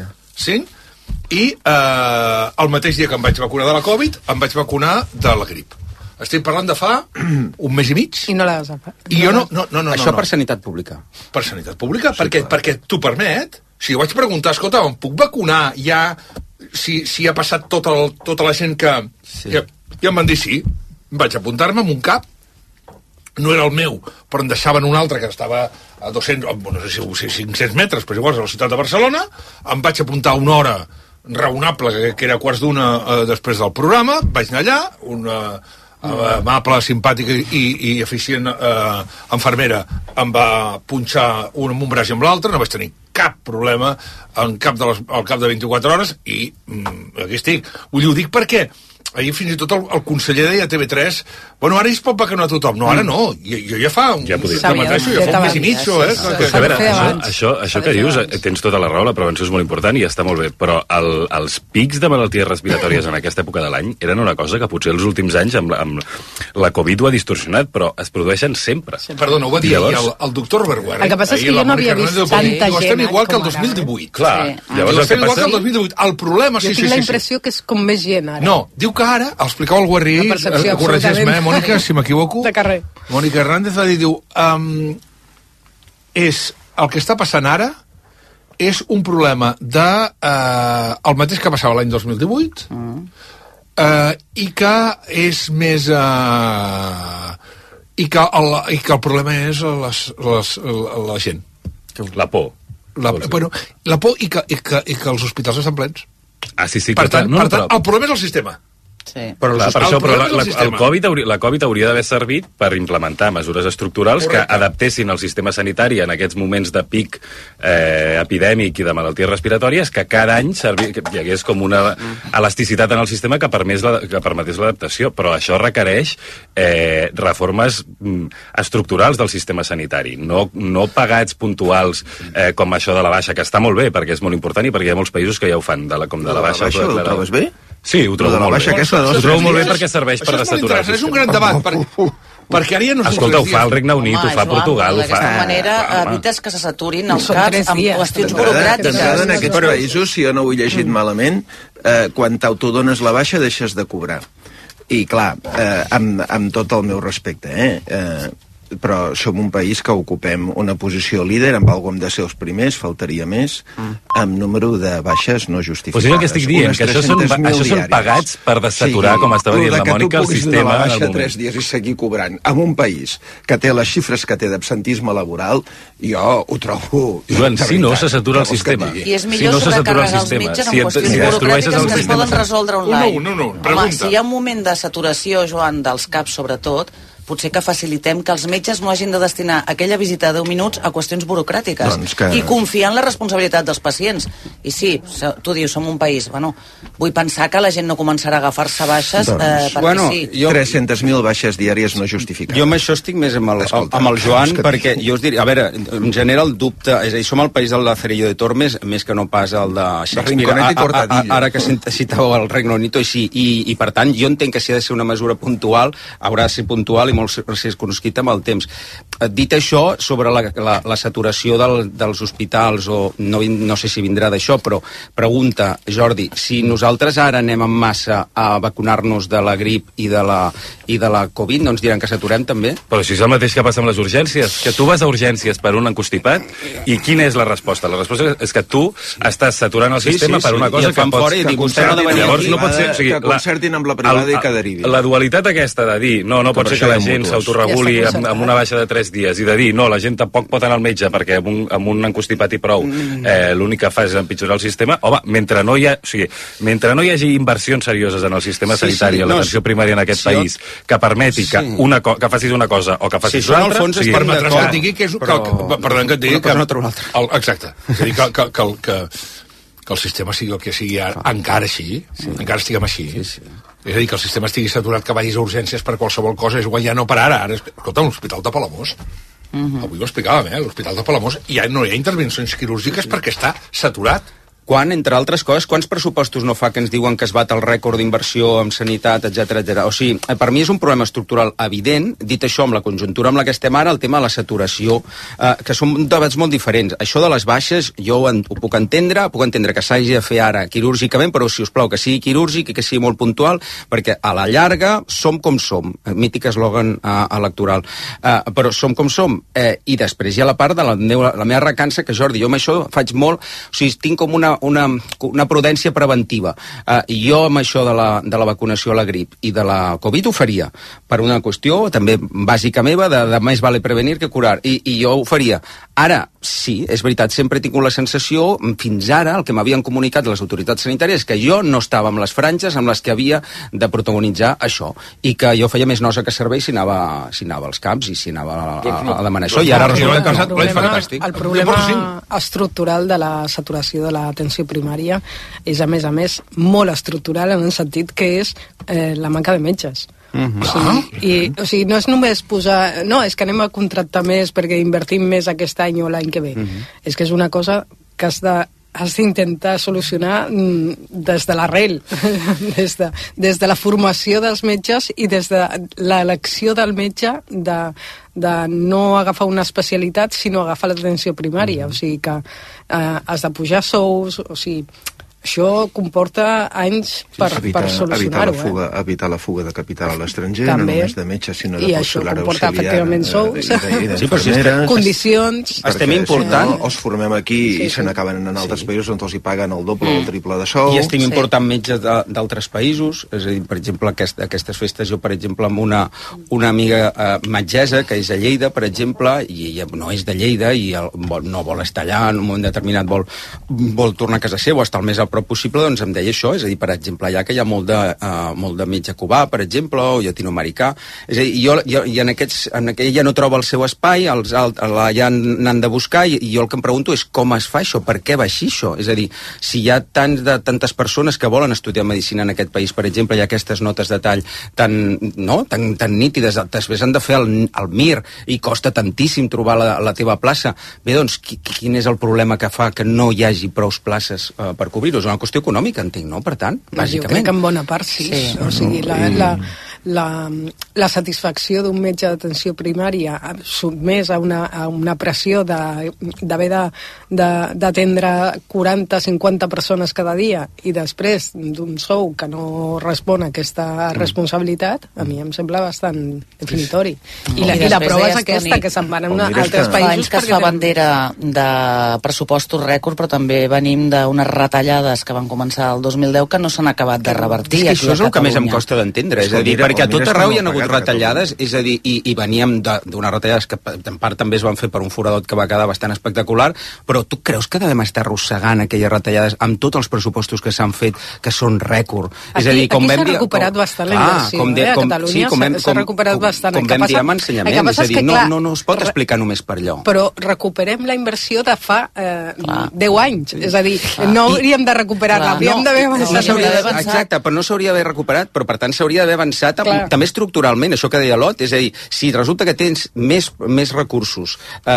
Speaker 2: 5, i el mateix dia que em vaig vacunar de la Covid em vaig vacunar de la grip. Estic parlant de fa un mes i mig.
Speaker 1: I no l'has agafat.
Speaker 2: I jo no.
Speaker 20: Això per sanitat pública.
Speaker 2: Per sanitat pública, perquè t'ho permet. Si jo vaig preguntar, escolta, em puc vacunar ja si ha passat tota la gent que... I em van dir sí. Vaig apuntar-me amb un cap, no era el meu, però em deixaven un altre que estava a 200, no sé si 500 metres, però igual a la ciutat de Barcelona, em vaig apuntar una hora raonable, que era quarts d'una després del programa, vaig anar allà, una amable, simpàtica i eficient infermera em va punxar un amb un braç i amb l'altre, no vaig tenir cap problema al cap de 24 hores i aquí estic. Ho dic perquè ahir fins i tot el conseller deia a TV3, bueno, ara es pot vacunar a tothom. No, ara no. Jo ja fa un mes i mig,
Speaker 17: A veure, això que dius, tens tota la raó, la prevenció és molt important i està molt bé, però els pics de malalties respiratòries en aquesta època de l'any eren una cosa que potser els últims anys amb la Covid ho ha distorsionat, però es produeixen sempre.
Speaker 2: Perdona, ho va dir el doctor Robert Guerra.
Speaker 1: El que passa és que jo no havia vist tanta gent.
Speaker 2: Estem igual que el 2018.
Speaker 17: Clar,
Speaker 2: llavors estem igual que el 2018. El problema,
Speaker 1: jo tinc la impressió que és com més gent ara.
Speaker 2: No, diu que ara, explicava el Guerri, corregeix-me, Mònica, si m'equivoco.
Speaker 1: De carrer.
Speaker 2: Mònica Hernández va dir, el que està passant ara és un problema de el mateix que passava l'any 2018 i que és més i que el problema és la gent.
Speaker 17: La por.
Speaker 2: La por i que els hospitals estan plens.
Speaker 17: Sí,
Speaker 2: per tant, el problema és el sistema.
Speaker 19: Sí.
Speaker 17: Però la Covid hauria d'haver servit per implementar mesures estructurals que adaptessin el sistema sanitari en aquests moments de pic epidèmic i de malalties respiratòries, que cada any hi hagués com una elasticitat en el sistema que permetés l'adaptació. Però això requereix reformes estructurals del sistema sanitari, no pagats puntuals com això de la baixa, que està molt bé perquè és molt important i perquè hi ha molts països que ja ho fan, com de la baixa.
Speaker 18: Ho trobes bé?
Speaker 17: Sí, ho trobo molt bé. Ho trobo molt bé perquè serveix per desaturar.
Speaker 2: És un gran debat, perquè ara ja no...
Speaker 17: Escolta, ho fa el Regne Unit, ho fa Portugal, ho fa...
Speaker 19: D'aquesta manera evites que se saturin els caps amb qüestions burocràtiques.
Speaker 18: En aquests països, si jo no ho he llegit malament, quan t'autodones la baixa deixes de cobrar. I clar, amb tot el meu respecte, però som un país que ocupem una posició líder, amb algú hem de ser els primers, faltaria més, amb número de baixes no justificades.
Speaker 17: Pues és el que estic dient, que això són pagats per desaturar, com estava dient la Mònica, el sistema...
Speaker 18: Que tu puguis donar la baixa 3 dies i seguir cobrant en un país que té les xifres que té d'absentisme laboral, jo ho trobo...
Speaker 17: Joan, si no se satura el sistema.
Speaker 19: I és millor sobrecarregar els metges amb qüestions burocràtiques que es poden resoldre online. Home, si hi ha un moment de saturació, Joan, dels CAPs sobretot, potser que facilitem que els metges no hagin de destinar aquella visita de 10 minuts a qüestions burocràtiques i confiar en la responsabilitat dels pacients. I sí, tu dius, som un país, vull pensar que la gent no començarà a agafar-se baixes perquè sí.
Speaker 18: 300.000 baixes diàries no justificades.
Speaker 20: Jo amb això estic més amb el Joan, perquè jo us diria, a veure, em genera el dubte, és a dir, som el país del Lazarillo de Tormes, més que no pas el de Shakespeare, ara que citàveu el Regne Unit així, i per tant, jo entenc que si ha de ser una mesura puntual, haurà de ser puntual i molt circumscrit amb el temps. Dit això, sobre la saturació dels hospitals, o no sé si vindrà d'això, però pregunta, Jordi, si nosaltres ara anem en massa a vacunar-nos de la grip i de la Covid, no ens diran que saturem també?
Speaker 17: Però si és el mateix que passa amb les urgències, que tu vas a urgències per un encostipat, i quina és la resposta? La resposta és que tu estàs saturant el sistema per una cosa que pots...
Speaker 18: Llavors no pot ser... Que concertin amb la privada i que derivi.
Speaker 17: La dualitat aquesta de dir, no pot ser que la gent s'autoreguli amb una baixa de 3 dies i de dir, no, la gent tampoc pot anar al metge perquè amb un encostipat i prou l'únic que fa és empitjorar el sistema. Home, mentre no hi hagi inversions serioses en el sistema sanitari, en l'atenció primària en aquest país, que permeti que facis una cosa o que facis una altra...
Speaker 2: Si permetràs que et digui que és... Perdó, que et digui que... Exacte. És a dir, que el sistema sigui el que sigui encara així, encara estiguem així. És a dir, que el sistema estigui saturat, que vagis a urgències per qualsevol cosa, és igual, ja no per ara. Escolta, l'Hospital de Palamós, avui ho explicàvem, l'Hospital de Palamós, ja no hi ha intervencions quirúrgiques perquè està saturat.
Speaker 20: Quan, entre altres coses, quants pressupostos no fa que ens diuen que es bat el rècord d'inversió en sanitat, etc. O sigui, per mi és un problema estructural evident. Dit això, amb la conjuntura amb la que estem ara, el tema de la saturació, que són debats molt diferents. Això de les baixes, jo ho puc entendre que s'hagi de fer ara quirúrgicament, però, si us plau, que sigui quirúrgic i que sigui molt puntual, perquè a la llarga som com som. Mític eslògan electoral. Però som com som. I després hi ha la part de la meva recança, que, Jordi, jo amb això faig molt... O sigui, tinc com una prudència preventiva. Jo amb això de la vacunació a la grip i de la Covid ho faria, per una qüestió també bàsica meva de més vale prevenir que curar, i jo ho faria. Ara, sí, és veritat, sempre he tingut la sensació, fins ara, el que m'havien comunicat les autoritats sanitàries, que jo no estava amb les franges amb les que havia de protagonitzar això, i que jo feia més nosa que servei si anava als camps i si anava a demanar això, i ara resulta que no.
Speaker 1: El problema estructural de la saturació de l'atenció primària és, a més, molt estructural en el sentit que és la manca de metges. O sigui, no és només posar... No, és que anem a contractar més perquè invertim més aquest any o l'any que ve. És que és una cosa que has d'intentar solucionar des de l'arrel, des de la formació dels metges i des de l'elecció del metge de no agafar una especialitat sinó agafar l'atenció primària, o sigui que has de pujar sous, o sigui, això comporta anys per solucionar-ho.
Speaker 18: Evitar la fuga de capital a l'estranger, no només de metges, sinó de
Speaker 1: auxiliar. I això comporta efectivament sous, condicions...
Speaker 20: Estem important.
Speaker 18: Els formem aquí i se n'acaben en altres països on els hi paguen el doble o el triple de sou.
Speaker 20: I estem important metges d'altres països, és a dir, per exemple, aquestes festes, jo, per exemple, amb una amiga metgessa que és de Lleida, per exemple, i ella no és de Lleida i no vol estar allà, en un moment determinat vol tornar a casa seva o estar el més a prop possible, doncs em deia això, és a dir, per exemple, allà que hi ha molt de metge cubà, per exemple, o llatinoamericà, és a dir, en aquell ja no troba el seu espai, ja n'han de buscar, i jo el que em pregunto és com es fa això, per què va així això? És a dir, si hi ha tantes persones que volen estudiar medicina en aquest país, per exemple, hi ha aquestes notes de tall tan nítides, després han de fer el MIR, i costa tantíssim trobar la teva plaça. Bé, doncs, quin és el problema que fa que no hi hagi prou places per cobrir-ho? és una qüestió econòmica, entenc, no? Per tant, bàsicament.
Speaker 1: Jo crec que en bona part sí. O sigui, la satisfacció d'un metge d'atenció primària sotmès a una pressió d'haver d'atendre 40-50 persones cada dia i després d'un sou que no respon a aquesta responsabilitat, a mi em sembla bastant definitori. I la prova és aquesta, que se'n van a altres països.
Speaker 19: Fa anys que es fa bandera de pressupostos rècord, però també venim d'unes retallades que van començar el 2010 que no s'han acabat de revertir.
Speaker 20: És que això és el que més em costa d'entendre, és a dir, perquè a tot arreu hi ha hagut retallades, és a dir, i veníem d'unes retallades que en part també es van fer per un foradot que va quedar bastant espectacular, però tu creus que devem estar arrossegant aquelles retallades amb tots els pressupostos que s'han fet, que són rècord? És a dir, com vam dir...
Speaker 1: Aquí s'ha recuperat bastant la inversió, a Catalunya s'ha recuperat bastant.
Speaker 20: Com vam dir amb ensenyament, és a dir, no es pot explicar només per allò.
Speaker 1: Però recuperem la inversió de fa 10 anys, és a dir, no hauríem de recuperar-la, hauríem d'haver avançat.
Speaker 20: Exacte, però no s'hauria d'haver recuperat, però per tant s'hauria d'haver avançat també estructuralment, això que deia Lot, és a dir, si resulta que tens més recursos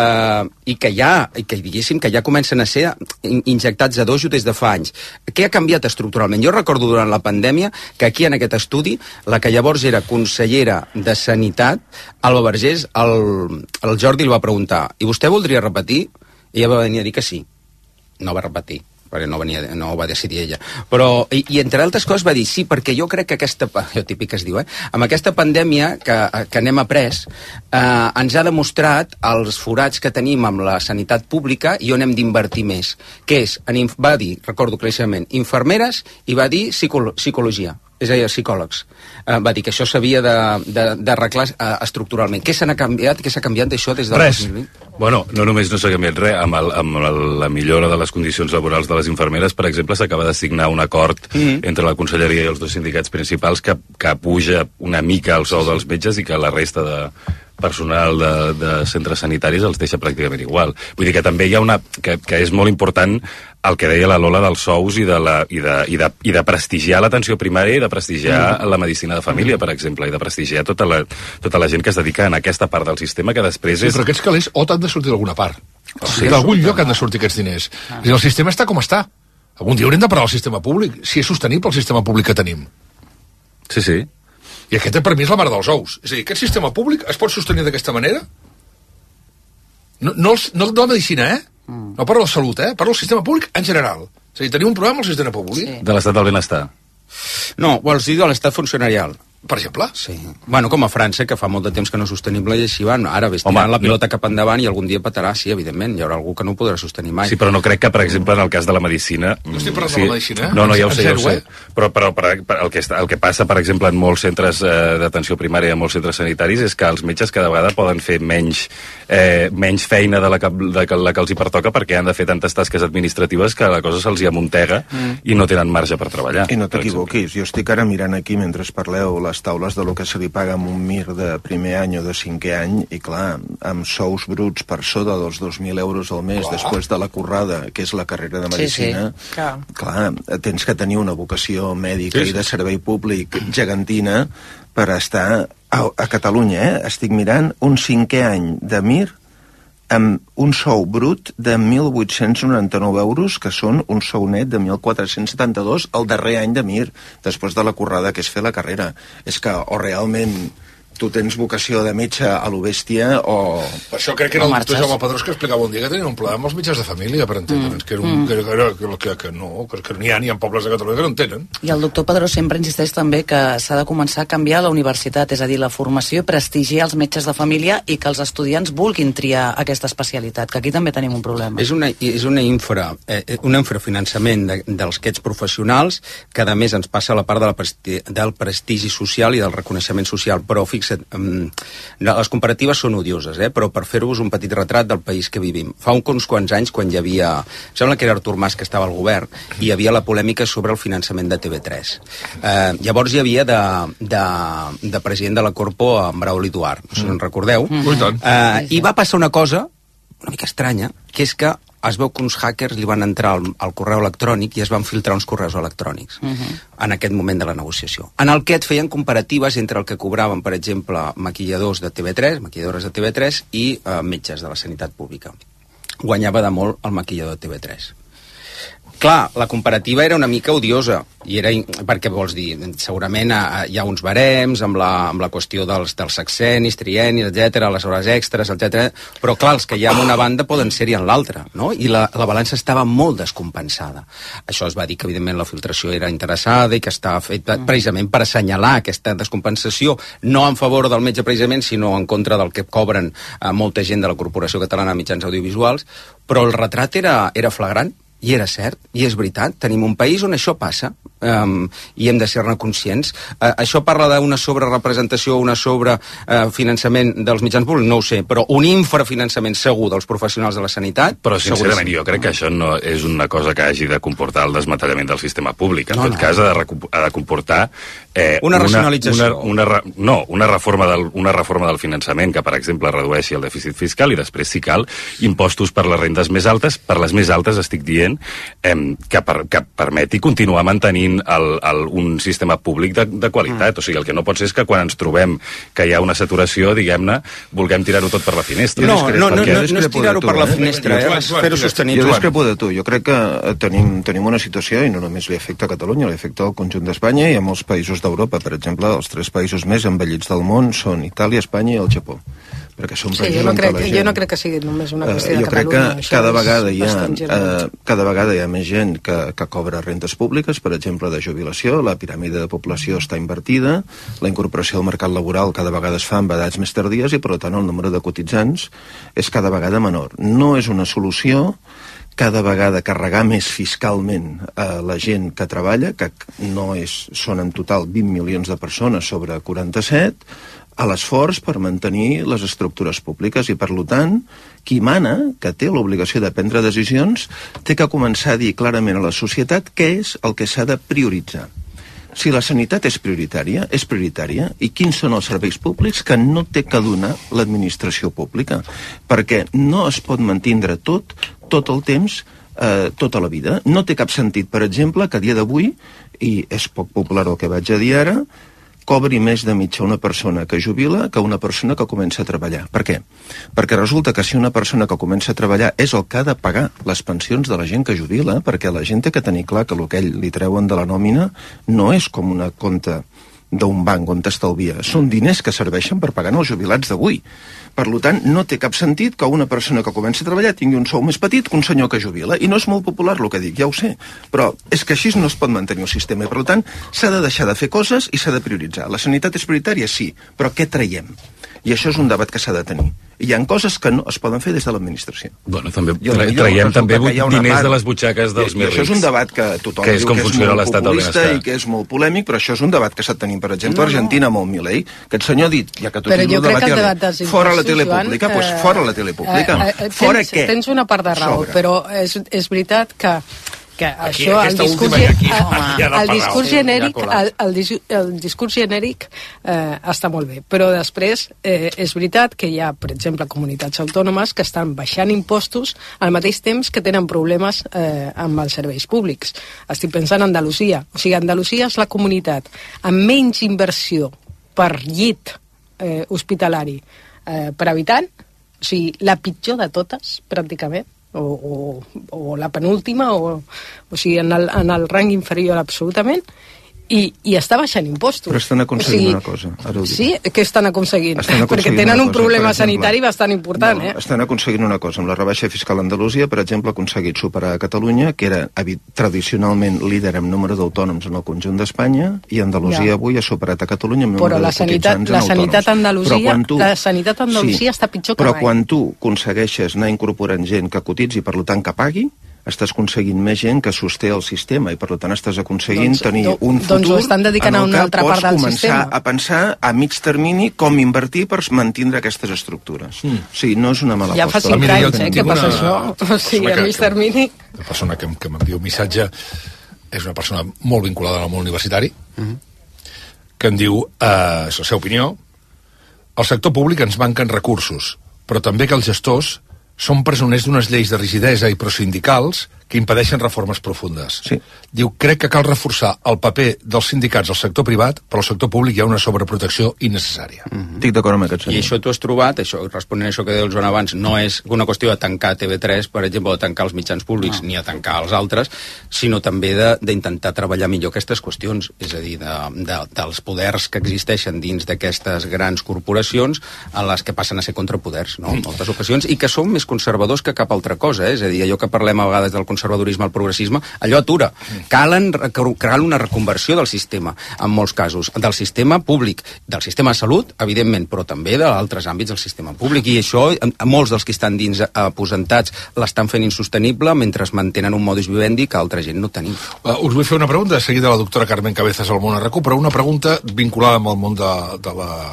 Speaker 20: i que diguéssim que ja comencen a ser injectats a dojo des de fa anys, què ha canviat estructuralment? Jo recordo durant la pandèmia que aquí en aquest estudi, la que llavors era consellera de Sanitat, Alba Vergés, el Jordi li va preguntar, i vostè voldria repetir? I ella va venir a dir que sí. No va repetir, perquè no ho va decidir ella. Però, i entre altres coses va dir, sí, perquè jo crec que aquesta, allò típic que es diu, amb aquesta pandèmia que n'hem après, ens ha demostrat els forats que tenim amb la sanitat pública i on hem d'invertir més. Que és, va dir, recordo claríssimament, infermeres i va dir psicologia. És a dir, psicòlegs. Va dir que això s'havia d'arreglar estructuralment. Què s'ha canviat d'això des del 2020?
Speaker 17: Bueno, no només no s'ha canviat res, amb la millora de les condicions laborals de les infermeres, per exemple, s'acaba de signar un acord entre la Conselleria i els dos sindicats principals que puja una mica el sou dels metges i que la resta de personal de centres sanitaris els deixa pràcticament igual. Vull dir que també hi ha que és molt important el que deia la Lola dels sous i de prestigiar l'atenció primària i de prestigiar la medicina de família, per exemple, i de prestigiar tota la gent que es dedica en aquesta part del sistema que després és...
Speaker 2: Sí, però aquests calés o t'han de sortir d'alguna part. O sigui, d'algun lloc han de sortir aquests diners. És a dir, el sistema està com està. Algun dia haurem de parar el sistema públic, si és sostenible el sistema públic que tenim.
Speaker 17: Sí, sí.
Speaker 2: I aquest per mi és la mare dels ous. És a dir, aquest sistema públic es pot sostenir d'aquesta manera? No de la medicina, No parlo de salut, parlo del sistema públic en general. És a dir, tenim un problema amb el sistema públic.
Speaker 17: Sí. De l'estat del benestar.
Speaker 20: No, vols dir de l'estat funcionarial.
Speaker 2: Per exemple?
Speaker 20: Sí. Bueno, com a França, que fa molt de temps que no és sostenible i així van. Ara ves tirant la pilota cap endavant i algun dia petarà, sí, evidentment. Hi haurà algú que no ho podrà sostenir mai.
Speaker 17: Sí, però no crec que, per exemple, en el cas de la medicina...
Speaker 2: No estic parlant de la medicina,
Speaker 17: No, ja ho sé. Però el que passa, per exemple, en molts centres d'atenció primària i en molts centres sanitaris és que els metges cada vegada poden fer menys feina de la que els hi pertoca perquè han de fer tantes tasques administratives que la cosa se'ls hi amuntega i no tenen marge per treballar.
Speaker 18: I no t'equivoquis, jo estic ara mirant aquí mentre parleu les taules de lo que se li paga amb un MIR de primer any o de cinquè any i clar, amb sous bruts per sota dels 2.000 euros al mes després de la currada, que és la carrera de medicina, clar, tens que tenir una vocació mèdica i de servei públic gegantina per estar a Catalunya, estic mirant un cinquè any de MIR amb un sou brut de 1.899 euros, que són un sou net de 1.472 el darrer any de MIR, després de la currada que és fer la carrera. És que o realment tu tens vocació de metge a lo bèstia o...
Speaker 2: Per això crec que era el doctor Jaume Pedrós que explicava un dia que tenien un problema amb els metges de família, per entendre'ns, que n'hi ha pobles de Catalunya que no en tenen.
Speaker 19: I el doctor Pedrós sempre insisteix també que s'ha de començar a canviar la universitat, és a dir, la formació i prestigiar els metges de família i que els estudiants vulguin triar aquesta especialitat, que aquí també tenim un problema.
Speaker 20: És un infrafinançament d'aquests professionals que a més ens passa a la part del prestigi social i del reconeixement social, però fixa't, les comparatives són odioses, però per fer-vos un petit retrat del país que vivim. Fa uns quants anys, quan hi havia... Sembla que era Artur Mas que estava al govern, i hi havia la polèmica sobre el finançament de TV3. Llavors hi havia de president de la Corpo en Brauli Duart, no sé si en recordeu. I va passar una cosa una mica estranya, que és que es veu que uns hackers li van entrar al correu electrònic i es van filtrar uns correus electrònics en aquest moment de la negociació. En el que et feien comparatives entre el que cobraven, per exemple, maquilladores de TV3 i metges de la sanitat pública. Guanyava de molt el maquillador de TV3. Clar, la comparativa era una mica odiosa, i era, perquè vols dir, segurament hi ha uns barems amb la qüestió dels sexenis, triennis, etc, les hores extres, etc, però clar, els que hi ha en una banda poden ser-hi en l'altra, no? I la balança estava molt descompensada. Això es va dir que, evidentment, la filtració era interessada i que estava fet precisament per assenyalar aquesta descompensació, no en favor del metge precisament, sinó en contra del que cobren molta gent de la Corporació Catalana de Mitjans Audiovisuals, però el retrat era flagrant. I era cert, i és veritat, tenim un país on això passa, i hem de ser-ne conscients. Això parla d'una sobrerepresentació, una sobrefinançament dels mitjans públics, no ho sé, però un infrafinançament segur dels professionals de la sanitat...
Speaker 17: Però, sincerament, jo crec que això no és una cosa que hagi de comportar el desmantellament del sistema públic. En tot cas, ha de comportar...
Speaker 20: una racionalització.
Speaker 17: Una reforma del finançament que, per exemple, redueixi el dèficit fiscal i després, si cal, impostos per les rendes més altes. Per les més altes, estic dient, que permeti continuar mantenint un sistema públic de qualitat. O sigui, el que no pot ser és que quan ens trobem que hi ha una saturació, diguem-ne, vulguem tirar-ho tot per la finestra.
Speaker 20: No és tirar-ho per la finestra, fer-ho sostenible.
Speaker 18: Jo discrepo de tu. Jo crec que tenim una situació, i no només li afecta a Catalunya, li afecta al conjunt d'Espanya i a molts països d'Europa. Per exemple, els 3 països més envellits del món són Itàlia, Espanya i el Japó. Perquè són països
Speaker 1: jo no crec que sigui només una qüestió de Catalunya.
Speaker 18: Jo crec que cada vegada hi ha més gent que cobra rentes públiques, per exemple, de jubilació, la piràmide de població està invertida, la incorporació al mercat laboral cada vegada es fa amb edats més tardies i, per tant, el nombre de cotitzants és cada vegada menor. No és una solució cada vegada carregar més fiscalment a la gent que treballa, que són en total 20 milions de persones sobre 47, a l'esforç per mantenir les estructures públiques i, per tant, qui mana, que té l'obligació de prendre decisions, té que començar a dir clarament a la societat què és el que s'ha de prioritzar. Si la sanitat és prioritària, i quins són els serveis públics que no té que donar l'administració pública, perquè no es pot mantindre tot el temps, tota la vida. No té cap sentit, per exemple, que a dia d'avui, i és poc popular el que vaig a dir ara, cobri més de mitja una persona que jubila que una persona que comença a treballar. Per què? Perquè resulta que si una persona que comença a treballar és el que ha de pagar les pensions de la gent que jubila, perquè la gent té que tenir clar que el que li treuen de la nòmina no és com una compte d'un banc on t'estalvia. Són diners que serveixen per pagar els jubilats d'avui. Per tant, no té cap sentit que una persona que comença a treballar tingui un sou més petit que un senyor que jubila. I no és molt popular el que dic, ja ho sé. Però és que així no es pot mantenir el sistema. I per tant, s'ha de deixar de fer coses i s'ha de prioritzar. La sanitat és prioritària? Sí. Però què traiem? I això és un debat que s'ha de tenir. I hi ha coses que no es poden fer des de l'administració.
Speaker 17: Bueno, també traiem també diners de les butxaques dels més rics.
Speaker 18: Això és un debat que tothom diu que és molt populista i que és molt polèmic, però això és un debat que s'ha de tenir, per exemple, a Argentina amb el Milei. Aquest senyor ha dit, ja que tot
Speaker 1: el debat
Speaker 18: fora la tele pública, doncs fora la tele pública. Fora què?
Speaker 1: Tens una part de raó, però és veritat que això, el discurs genèric està molt bé, però després és veritat que hi ha, per exemple, comunitats autònomes que estan baixant impostos al mateix temps que tenen problemes amb els serveis públics. Estic pensant en Andalusia. O sigui, Andalusia és la comunitat amb menys inversió per llit hospitalari per habitant, o sigui, la pitjor de totes, pràcticament, o la penúltima, o sigui, en el rang inferior absolutament, i està baixant impostos.
Speaker 18: Però estan aconseguint una cosa.
Speaker 1: Sí? Què estan aconseguint? Perquè tenen un problema sanitari bastant important.
Speaker 18: Estan aconseguint una cosa. Amb la rebaixa fiscal a Andalusia, per exemple, ha aconseguit superar a Catalunya, que era tradicionalment líder en número d'autònoms en el conjunt d'Espanya, i Andalusia avui ha superat a Catalunya en número de cotitzants en autònoms.
Speaker 1: La sanitat a Andalusia està pitjor que mai.
Speaker 18: Però quan tu aconsegueixes anar incorporant gent que cotitzi, per tant que pagui, estàs aconseguint més gent que sosté el sistema i per tant estàs aconseguint tenir un futur
Speaker 1: en el que pots
Speaker 18: començar a pensar a mig termini com invertir per mantindre aquestes estructures. Sí, no és una mala
Speaker 1: aposta. Ja fa 5 anys que passa això. O sigui, a mig termini...
Speaker 2: La persona que m'envia un missatge és una persona molt vinculada al món universitari que em diu, és la seva opinió, al sector públic ens manquen recursos, però també que els gestors són presoners d'unes lleis de rigidesa i prosindicals que impedeixen reformes profundes.
Speaker 18: Sí.
Speaker 2: Diu, crec que cal reforçar el paper dels sindicats al sector privat, però al sector públic hi ha una sobreprotecció innecessària.
Speaker 18: Estic d'acord amb aquest sentit.
Speaker 20: I això t'ho has trobat, responent a això que deia el Joan abans, no és una qüestió de tancar TV3, per exemple, de tancar els mitjans públics, ni de tancar els altres, sinó també d'intentar treballar millor aquestes qüestions, és a dir, dels poders que existeixen dins d'aquestes grans corporacions a les que passen a ser contrapoders, no? En moltes ocasions, i que són més conservadors que cap altra cosa, és a dir, allò que parlem a vegades del conservadorisme al progressisme, allò atura. Cal una reconversió del sistema, en molts casos, del sistema públic, del sistema de salut, evidentment, però també d'altres àmbits del sistema públic, i això, molts dels que estan dins aposentats l'estan fent insostenible mentre es mantenen un modus vivendi que altra gent no tenim.
Speaker 2: Us vull fer una pregunta, de seguida la doctora Carmen Cabezas al món RAC1, però una pregunta vinculada amb el món del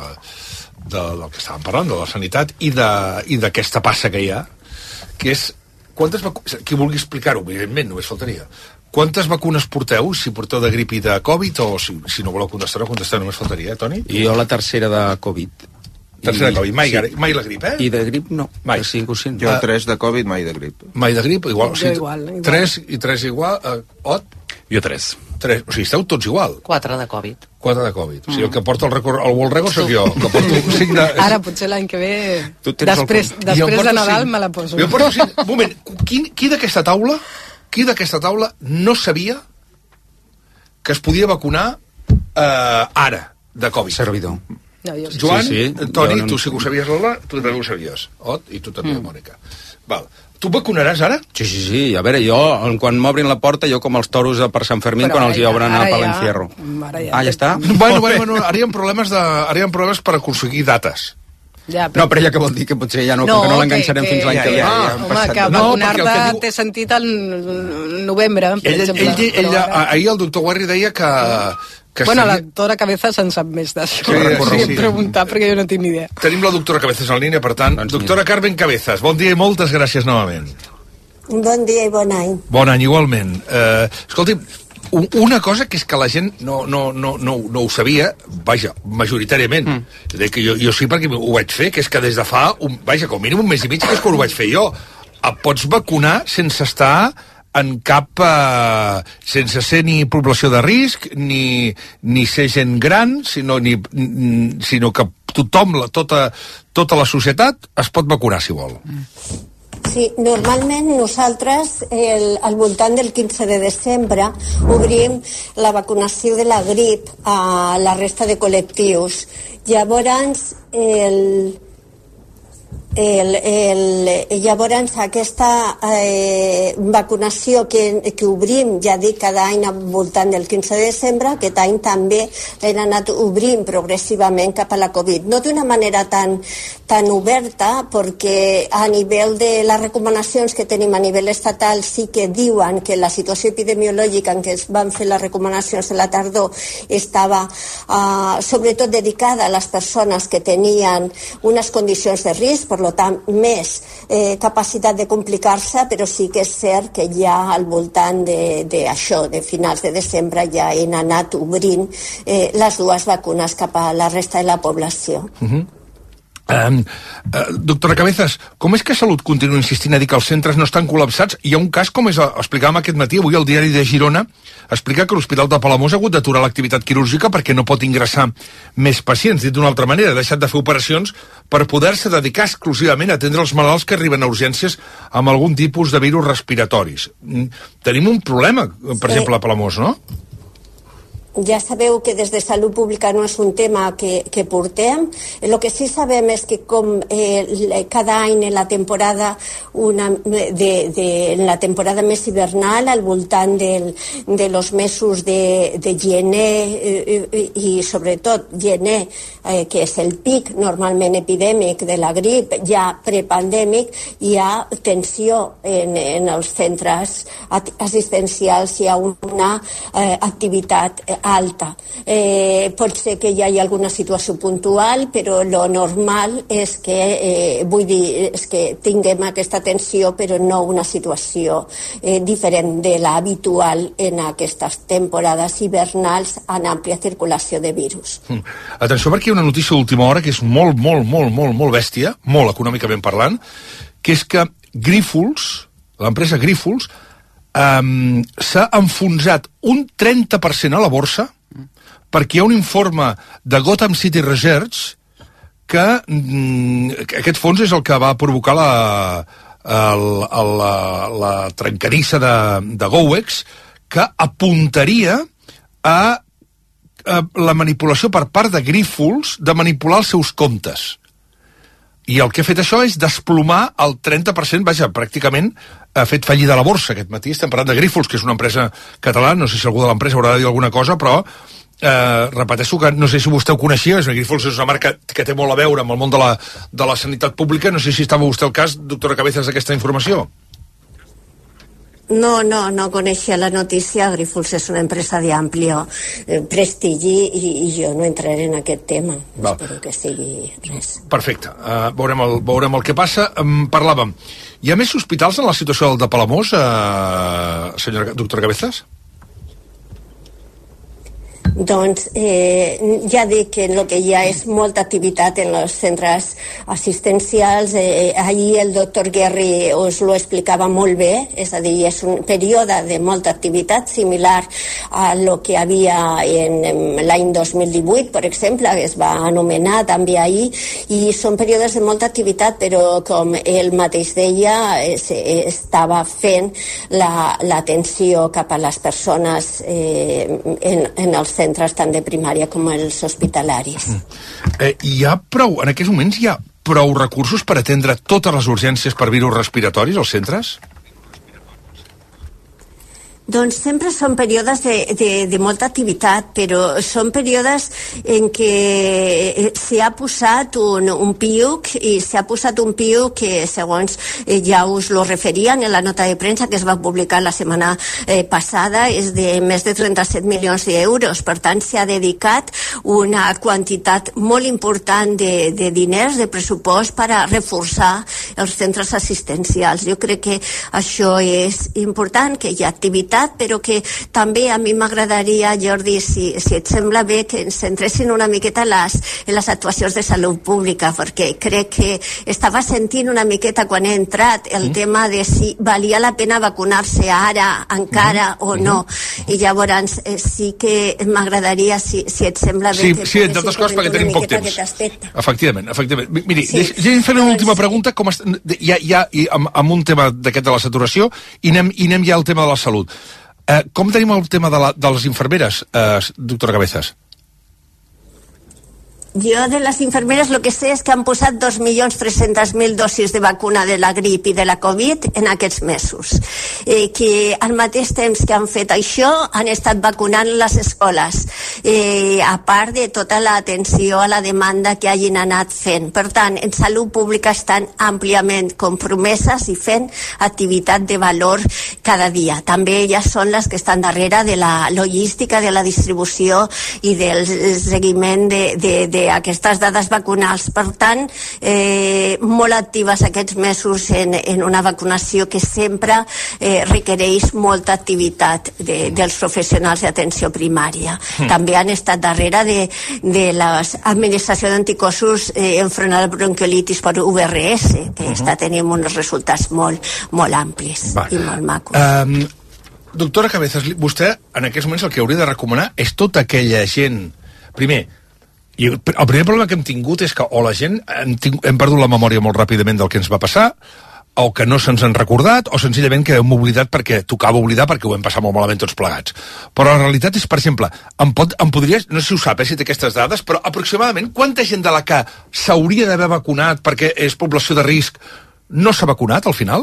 Speaker 2: que estàvem parlant, de la sanitat i d'aquesta passa que hi ha, que és qui vulgui explicar-ho, evidentment, només faltaria. Quantes vacunes porteu, si porteu de grip i de Covid, o si no voleu contestar, només faltaria, Toni?
Speaker 20: Jo la tercera de Covid.
Speaker 2: Tercera de Covid, mai la grip,
Speaker 20: I de grip no, mai. Jo
Speaker 18: 3 de Covid, mai de grip.
Speaker 2: Mai de grip, igual.
Speaker 1: Jo igual.
Speaker 2: 3 i 3 igual, Ot?
Speaker 17: Jo 3.
Speaker 2: O sigui, esteu tots igual.
Speaker 19: 4 de Covid.
Speaker 2: 4 de Covid. O sigui, el que porta el World Record soc jo, que porto 5 de...
Speaker 1: Ara, potser l'any que ve, després de Nadal me la poso.
Speaker 2: Jo porto 5. Un moment, qui d'aquesta taula no sabia que es podia vacunar ara, de Covid?
Speaker 20: Servidor.
Speaker 1: No, jo sí.
Speaker 2: Joan, sí. Toni, tu sí que ho sabies, Lola, tu també ho sabies. Ot, i tu també, Mònica. Val. Tu vacunaràs ara?
Speaker 20: Sí. A veure, jo, quan m'obrin la porta, jo com els toros per Sant Fermín, quan els hi obren a Palencierro. Ja està?
Speaker 2: Bueno, haríem problemes per aconseguir dates.
Speaker 1: Ja,
Speaker 20: però ja que vol dir que potser ja no l'enganxarem fins l'any que ve.
Speaker 1: Home, que vacunar-te té sentit al novembre, per exemple.
Speaker 2: Ahir el doctor Guerri deia que...
Speaker 1: Bueno, la doctora Cabezas en sap més d'això. Sí. Preguntar, perquè jo no tinc ni idea.
Speaker 2: Tenim la doctora Cabezas en línia, per tant. Doctora Carmen Cabezas, bon dia i moltes gràcies novament.
Speaker 3: Bon dia i bon any.
Speaker 2: Bon any, igualment. Escolti, una cosa que és que la gent no ho sabia, vaja, majoritàriament. Que jo sí perquè ho vaig fer, que és que des de fa, com a mínim un mes i mig, que és quan ho vaig fer jo. Et pots vacunar sense estar en cap... sense ser ni població de risc, ni ser gent gran, sinó que tothom, tota la societat es pot vacunar, si vol.
Speaker 3: Sí, normalment nosaltres al voltant del 15 de desembre obrim la vacunació de la grip a la resta de col·lectius. Llavors, llavors aquesta vacunació que obrim, ja dic, cada any al voltant del 15 de desembre, aquest any també l'hem anat obrint progressivament cap a la Covid. No d'una manera tan oberta, perquè a nivell de les recomanacions que tenim a nivell estatal sí que diuen que la situació epidemiològica en què es van fer les recomanacions de la tardor estava sobretot dedicada a les persones que tenien unes condicions de risc, per tant, més capacitat de complicar-se, però sí que és cert que ja al voltant d'això, de finals de desembre, ja hem anat obrint les dues vacunes cap a la resta de la població.
Speaker 2: Doctora Cabezas, com és que Salut continua insistint a dir que els centres no estan col·lapsats? Hi ha un cas, com explicàvem aquest matí, avui al diari de Girona, explica que l'Hospital de Palamós ha hagut d'aturar l'activitat quirúrgica perquè no pot ingressar més pacients. Dit d'una altra manera, ha deixat de fer operacions per poder-se dedicar exclusivament a atendre els malalts que arriben a urgències amb algun tipus de virus respiratoris. Tenim un problema, per exemple, a Palamós, no?
Speaker 3: Ja sabeu que des de Salut Pública no és un tema que portem. El que sí sabem és que com cada any en la temporada més hivernal, al voltant de los mesos de gener i sobretot gener, que és el pic normalment epidèmic de la grip, ja prepandèmic, hi ha tensió en els centres assistencials, hi ha una activitat alta. Pot ser que hi hagi alguna situació puntual, però lo normal és que, és que tinguem aquesta tensió, però no una situació diferent de l'habitual en aquestes temporades hivernals en àmplia circulació de virus.
Speaker 2: Atenció, perquè hi ha una notícia d'última hora que és molt bèstia, molt econòmicament parlant, que és que Grífols, l'empresa Grífols, s'ha enfonsat un 30% a la borsa perquè hi ha un informe de Gotham City Research que aquest fons és el que va provocar la trencadissa de GOEX, que apuntaria a la manipulació per part de Grífols de manipular els seus comptes. I el que ha fet això és desplomar el 30%, vaja, pràcticament ha fet fallida la borsa aquest matí. Estem parlant de Grífols, que és una empresa catalana, no sé si algú de l'empresa haurà de dir alguna cosa, però repeteixo que no sé si vostè ho coneixia, Grífols és una marca que té molt a veure amb el món de la sanitat pública, no sé si estava vostè al cas, doctora Cabezas, d'aquesta informació.
Speaker 3: No coneixia la notícia. Grífols és una empresa d'amplio prestigi i jo no entraré en aquest tema. Espero que sigui res.
Speaker 2: Perfecte, veurem el que passa. Parlàvem, hi ha més hospitals en la situació del de Palamós, senyora doctora Cabezas?
Speaker 3: Doncs ja dic que el que hi ha és molta activitat en els centres assistencials. Ahir el doctor Guerri us lo explicava molt bé, és a dir, és un període de molta activitat similar a lo que havia en l'any 2018, per exemple, que es va anomenar també ahir, i són períodes de molta activitat, però com ell mateix deia, estava fent l'atenció cap a les persones en els centres tant de primària com els hospitalaris.
Speaker 2: Hi ha prou, en aquests moments hi ha prou recursos per atendre totes les urgències per virus respiratoris als centres?
Speaker 3: Doncs sempre són períodes de molta activitat, però són períodes en què s'ha posat un piuc, i s'ha posat un piuc que, segons ja us lo referien en la nota de premsa que es va publicar la setmana passada, és de més de 37 milions d'euros. Per tant, s'ha dedicat una quantitat molt important de diners, de pressupost, per a reforçar els centres assistencials. Jo crec que això és important, que hi ha activitat, però que també a mi m'agradaria, Jordi, si et sembla bé, que ens centressin una miqueta en les actuacions de salut pública, perquè crec que estava sentint una miqueta quan he entrat el tema de si valia la pena vacunar-se ara, encara o no. I llavors sí que m'agradaria, si et sembla bé...
Speaker 2: Sí, entre altres coses perquè tenim poc temps. Efectivament. Miri, deixem fer una última pregunta, ja amb un tema d'aquest de la saturació, i anem ja al tema de la salut. Com tenim el tema de les infermeres, doctora Cabezas?
Speaker 3: Jo de les infermeres el que sé és que han posat 2.300.000 dosis de vacuna de la grip i de la Covid en aquests mesos. Que al mateix temps que han fet això han estat vacunant les escoles, a part de tota l'atenció a la demanda que hagin anat fent. Per tant, en salut pública estan àmpliament compromeses i fent activitat de valor cada dia. També elles són les que estan darrere de la logística, de la distribució i del seguiment d'aquestes dades vacunals. Per tant, molt actives aquests mesos en una vacunació que sempre requereix molta activitat dels professionals d'atenció primària. També han estat darrere de l'administració d'anticossos enfront a la bronquiolitis per UVRS, que està tenint uns resultats molt amplis i molt macos.
Speaker 2: Doctora Cabezas, vostè en aquests moments el que hauria de recomanar és tota aquella gent... Primer, i el primer problema que hem tingut és que o la gent hem perdut la memòria molt ràpidament del que ens va passar, o que no se'ns han recordat, o senzillament que hem oblidat perquè tocava oblidar, perquè ho hem passat molt malament tots plegats. Però la realitat és, per exemple, em podries, no sé si ho sap, si té aquestes dades, però aproximadament quanta gent de la que s'hauria d'haver vacunat perquè és població de risc no s'ha vacunat al final?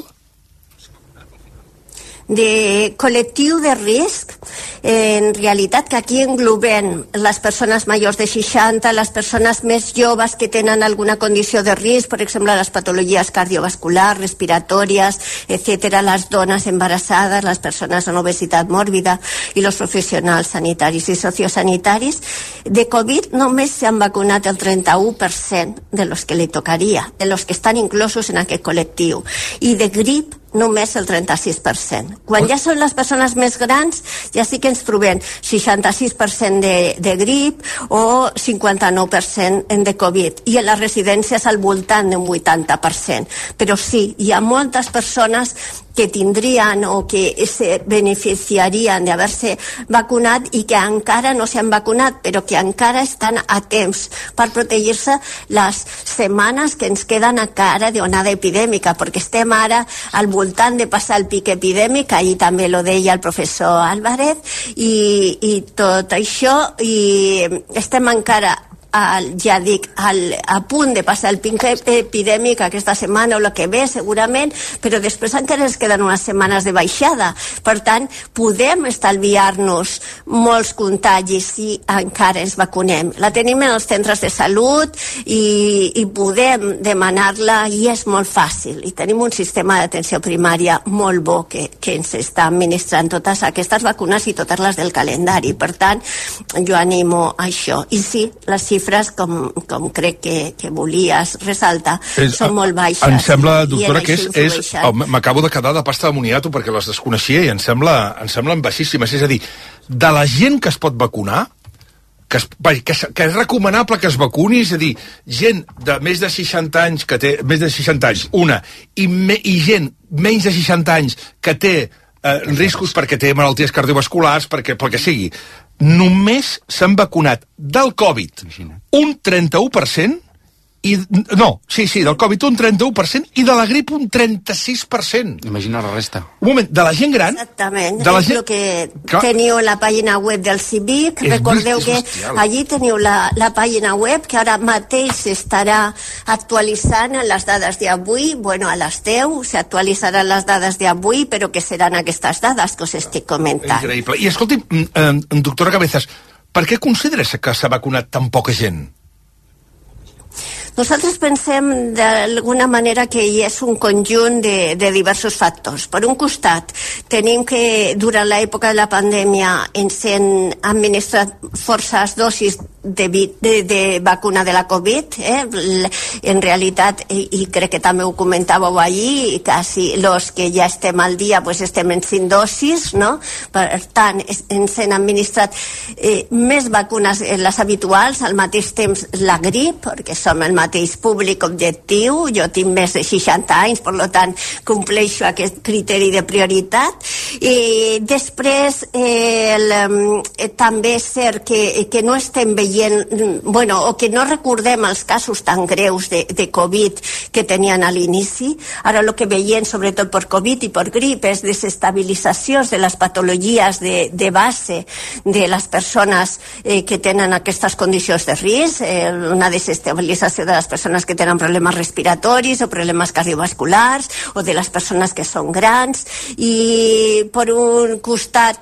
Speaker 3: De col·lectiu de risc, en realitat que aquí englobem les persones majors de 60, les persones més joves que tenen alguna condició de risc, per exemple les patologies cardiovasculars, respiratòries, etc., les dones embarassades, les persones amb obesitat mòrbida i els professionals sanitaris i sociosanitaris. De Covid només s'han vacunat el 31% de los que li tocaria, de los que estan inclosos en aquest col·lectiu. I de grip només el 36%. Quan ja són les persones més grans, ja sí que ens trobem 66% de grip o 59% de Covid. I en les residències al voltant d'un 80%. Però sí, hi ha moltes persones que tindrien o que se beneficiarien d'haver-se vacunat i que encara no s'han vacunat, però que encara estan a temps per protegir-se les setmanes que ens queden encara d'onada epidèmica, perquè estem ara al voltant de passar el pic epidèmic, ahir també lo deia el professor Álvarez, i tot això, i estem encara ja dic, a punt de passar el pic epidèmic aquesta setmana o el que ve segurament, però després encara ens queden unes setmanes de baixada. Per tant, podem estalviar-nos molts contagis si encara ens vacunem. La tenim en els centres de salut i podem demanar-la i és molt fàcil. I tenim un sistema d'atenció primària molt bo que ens està administrant totes aquestes vacunes i totes les del calendari. Per tant, jo animo a això. I sí, les xifres, com crec que volies ressaltar, són molt baixes.
Speaker 2: Em sembla, doctora, que m'acabo de quedar de pasta de moniato perquè les desconeixia i em semblen baixíssimes. És a dir, de la gent que es pot vacunar, que és recomanable que es vacuni, és a dir, gent de més de 60 anys que té més de 60 anys, una, i gent menys de 60 anys que té riscos perquè té malalties cardiovasculars, perquè sigui. Només s'han vacunat del Covid un 31%, del Covid un 31% i de la grip un 36%.
Speaker 20: Imagina la resta.
Speaker 2: Un moment, de la gent gran...
Speaker 3: Exactament, és el que teniu la pàgina web del CIVIC. Recordeu que allí teniu la pàgina web que ara mateix s'estarà actualitzant les dades d'avui. Bueno, a les 10 s'actualitzaran les dades d'avui, però que seran aquestes dades que us estic comentant.
Speaker 2: Increïble. I escolti, doctora Cabezas, per què consideres que s'ha vacunat tan poca gent?
Speaker 3: Nosaltres pensem d'alguna manera que hi és un conjunt de diversos factors. Per un costat, tenim que durant l'època de la pandèmia ens han administrat forces dosis de vacuna de la Covid. En realitat, i crec que també ho comentàveu ahir, quasi los que ja estem al dia pues estem en 5 dosis, no? Per tant, ens han administrat més vacunes les habituals, al mateix temps la grip, perquè som el mateix públic objectiu. Jo tinc més de 60 anys, per tant compleixo aquest criteri de prioritat. I després també és cert que no estem veient, o que no recordem els casos tan greus de Covid que tenien a l'inici. Ara el que veiem, sobretot per Covid i per grip, és desestabilitzacions de les patologies de base de les persones que tenen aquestes condicions de risc, una desestabilització de les persones que tenen problemes respiratoris o problemes cardiovasculars, o de les persones que són grans. I per un costat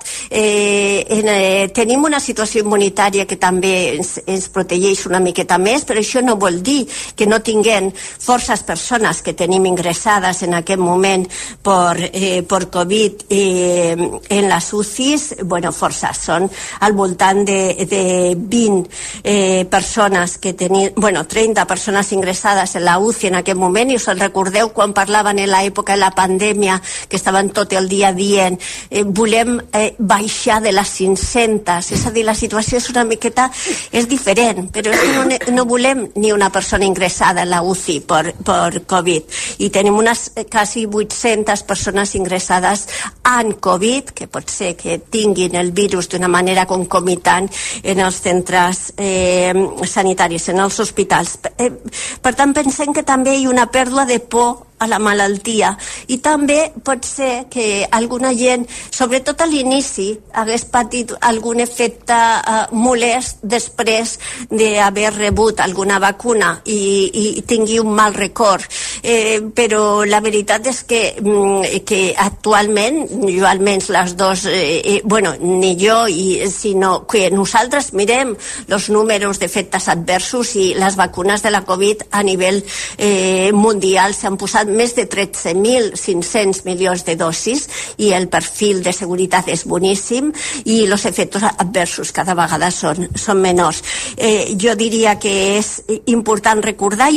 Speaker 3: tenim una situació immunitària que també ens protegeix una miqueta més, però això no vol dir que no tinguem forces persones que tenim ingressades en aquest moment per Covid en les UCIs. Forces, són al voltant de 20 persones que tenim, 30 persones ingressades en la UCI en aquest moment, i us el recordeu quan parlaven en l'època de la pandèmia que estaven tot el dia dient volem baixar de les 500, és a dir, la situació és una miqueta diferent, però no volem ni una persona ingressada en la UCI per Covid, i tenim unes quasi 800 persones ingressades en Covid, que pot ser que tinguin el virus d'una manera concomitant en els centres sanitaris, en els hospitals. Per tant, pensem que també hi ha una pèrdua de por a la malaltia, i també pot ser que alguna gent, sobretot a l'inici, hagués patit algun efecte molest després d'haver rebut alguna vacuna i tingui un mal record, però la veritat és que actualment, jo almenys les dos, ni jo, sinó que nosaltres mirem els números d'efectes adversos, i les vacunes de la Covid a nivell mundial s'han posat més de 13.500 milions de dosis, i el perfil de seguretat és boníssim, i els efectes adversos cada vegada són menors. Jo diria que és important recordar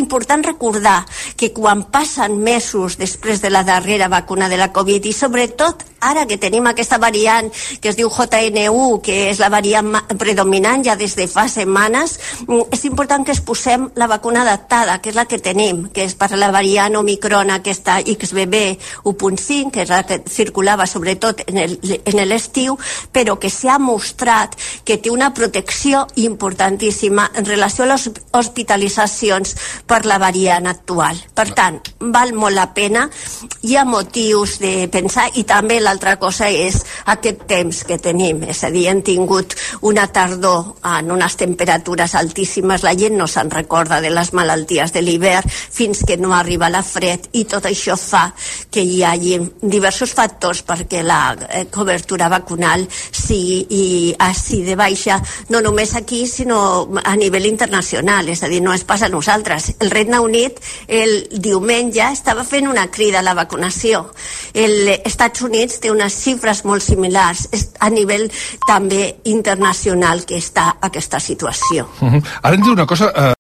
Speaker 3: que quan passen mesos després de la darrera vacuna de la Covid, i sobretot ara que tenim aquesta variant que es diu JN1, que és la variant predominant ja des de fa setmanes, és important que es posem la vacuna adaptada, que és la que tenim, que és per la variant Omicron Omicron, aquesta XBB 1.5, que és la que circulava sobretot en l'estiu, però que s'ha mostrat que té una protecció importantíssima en relació a les hospitalitzacions per la variant actual. Per tant, val molt la pena, hi ha motius de pensar, i també l'altra cosa és aquest temps que tenim, és a dir, hem tingut una tardor en unes temperatures altíssimes, la gent no se'n recorda de les malalties de l'hivern fins que no arriba la fred, i tot això fa que hi hagi diversos factors perquè la cobertura vacunal sigui de baixa, no només aquí sinó a nivell internacional, és a dir, no és pas a nosaltres. El Regne Unit el diumenge estava fent una crida a la vacunació. Els Estats Units té unes xifres molt similars a nivell també internacional que està aquesta situació.
Speaker 2: Ara em diu una cosa...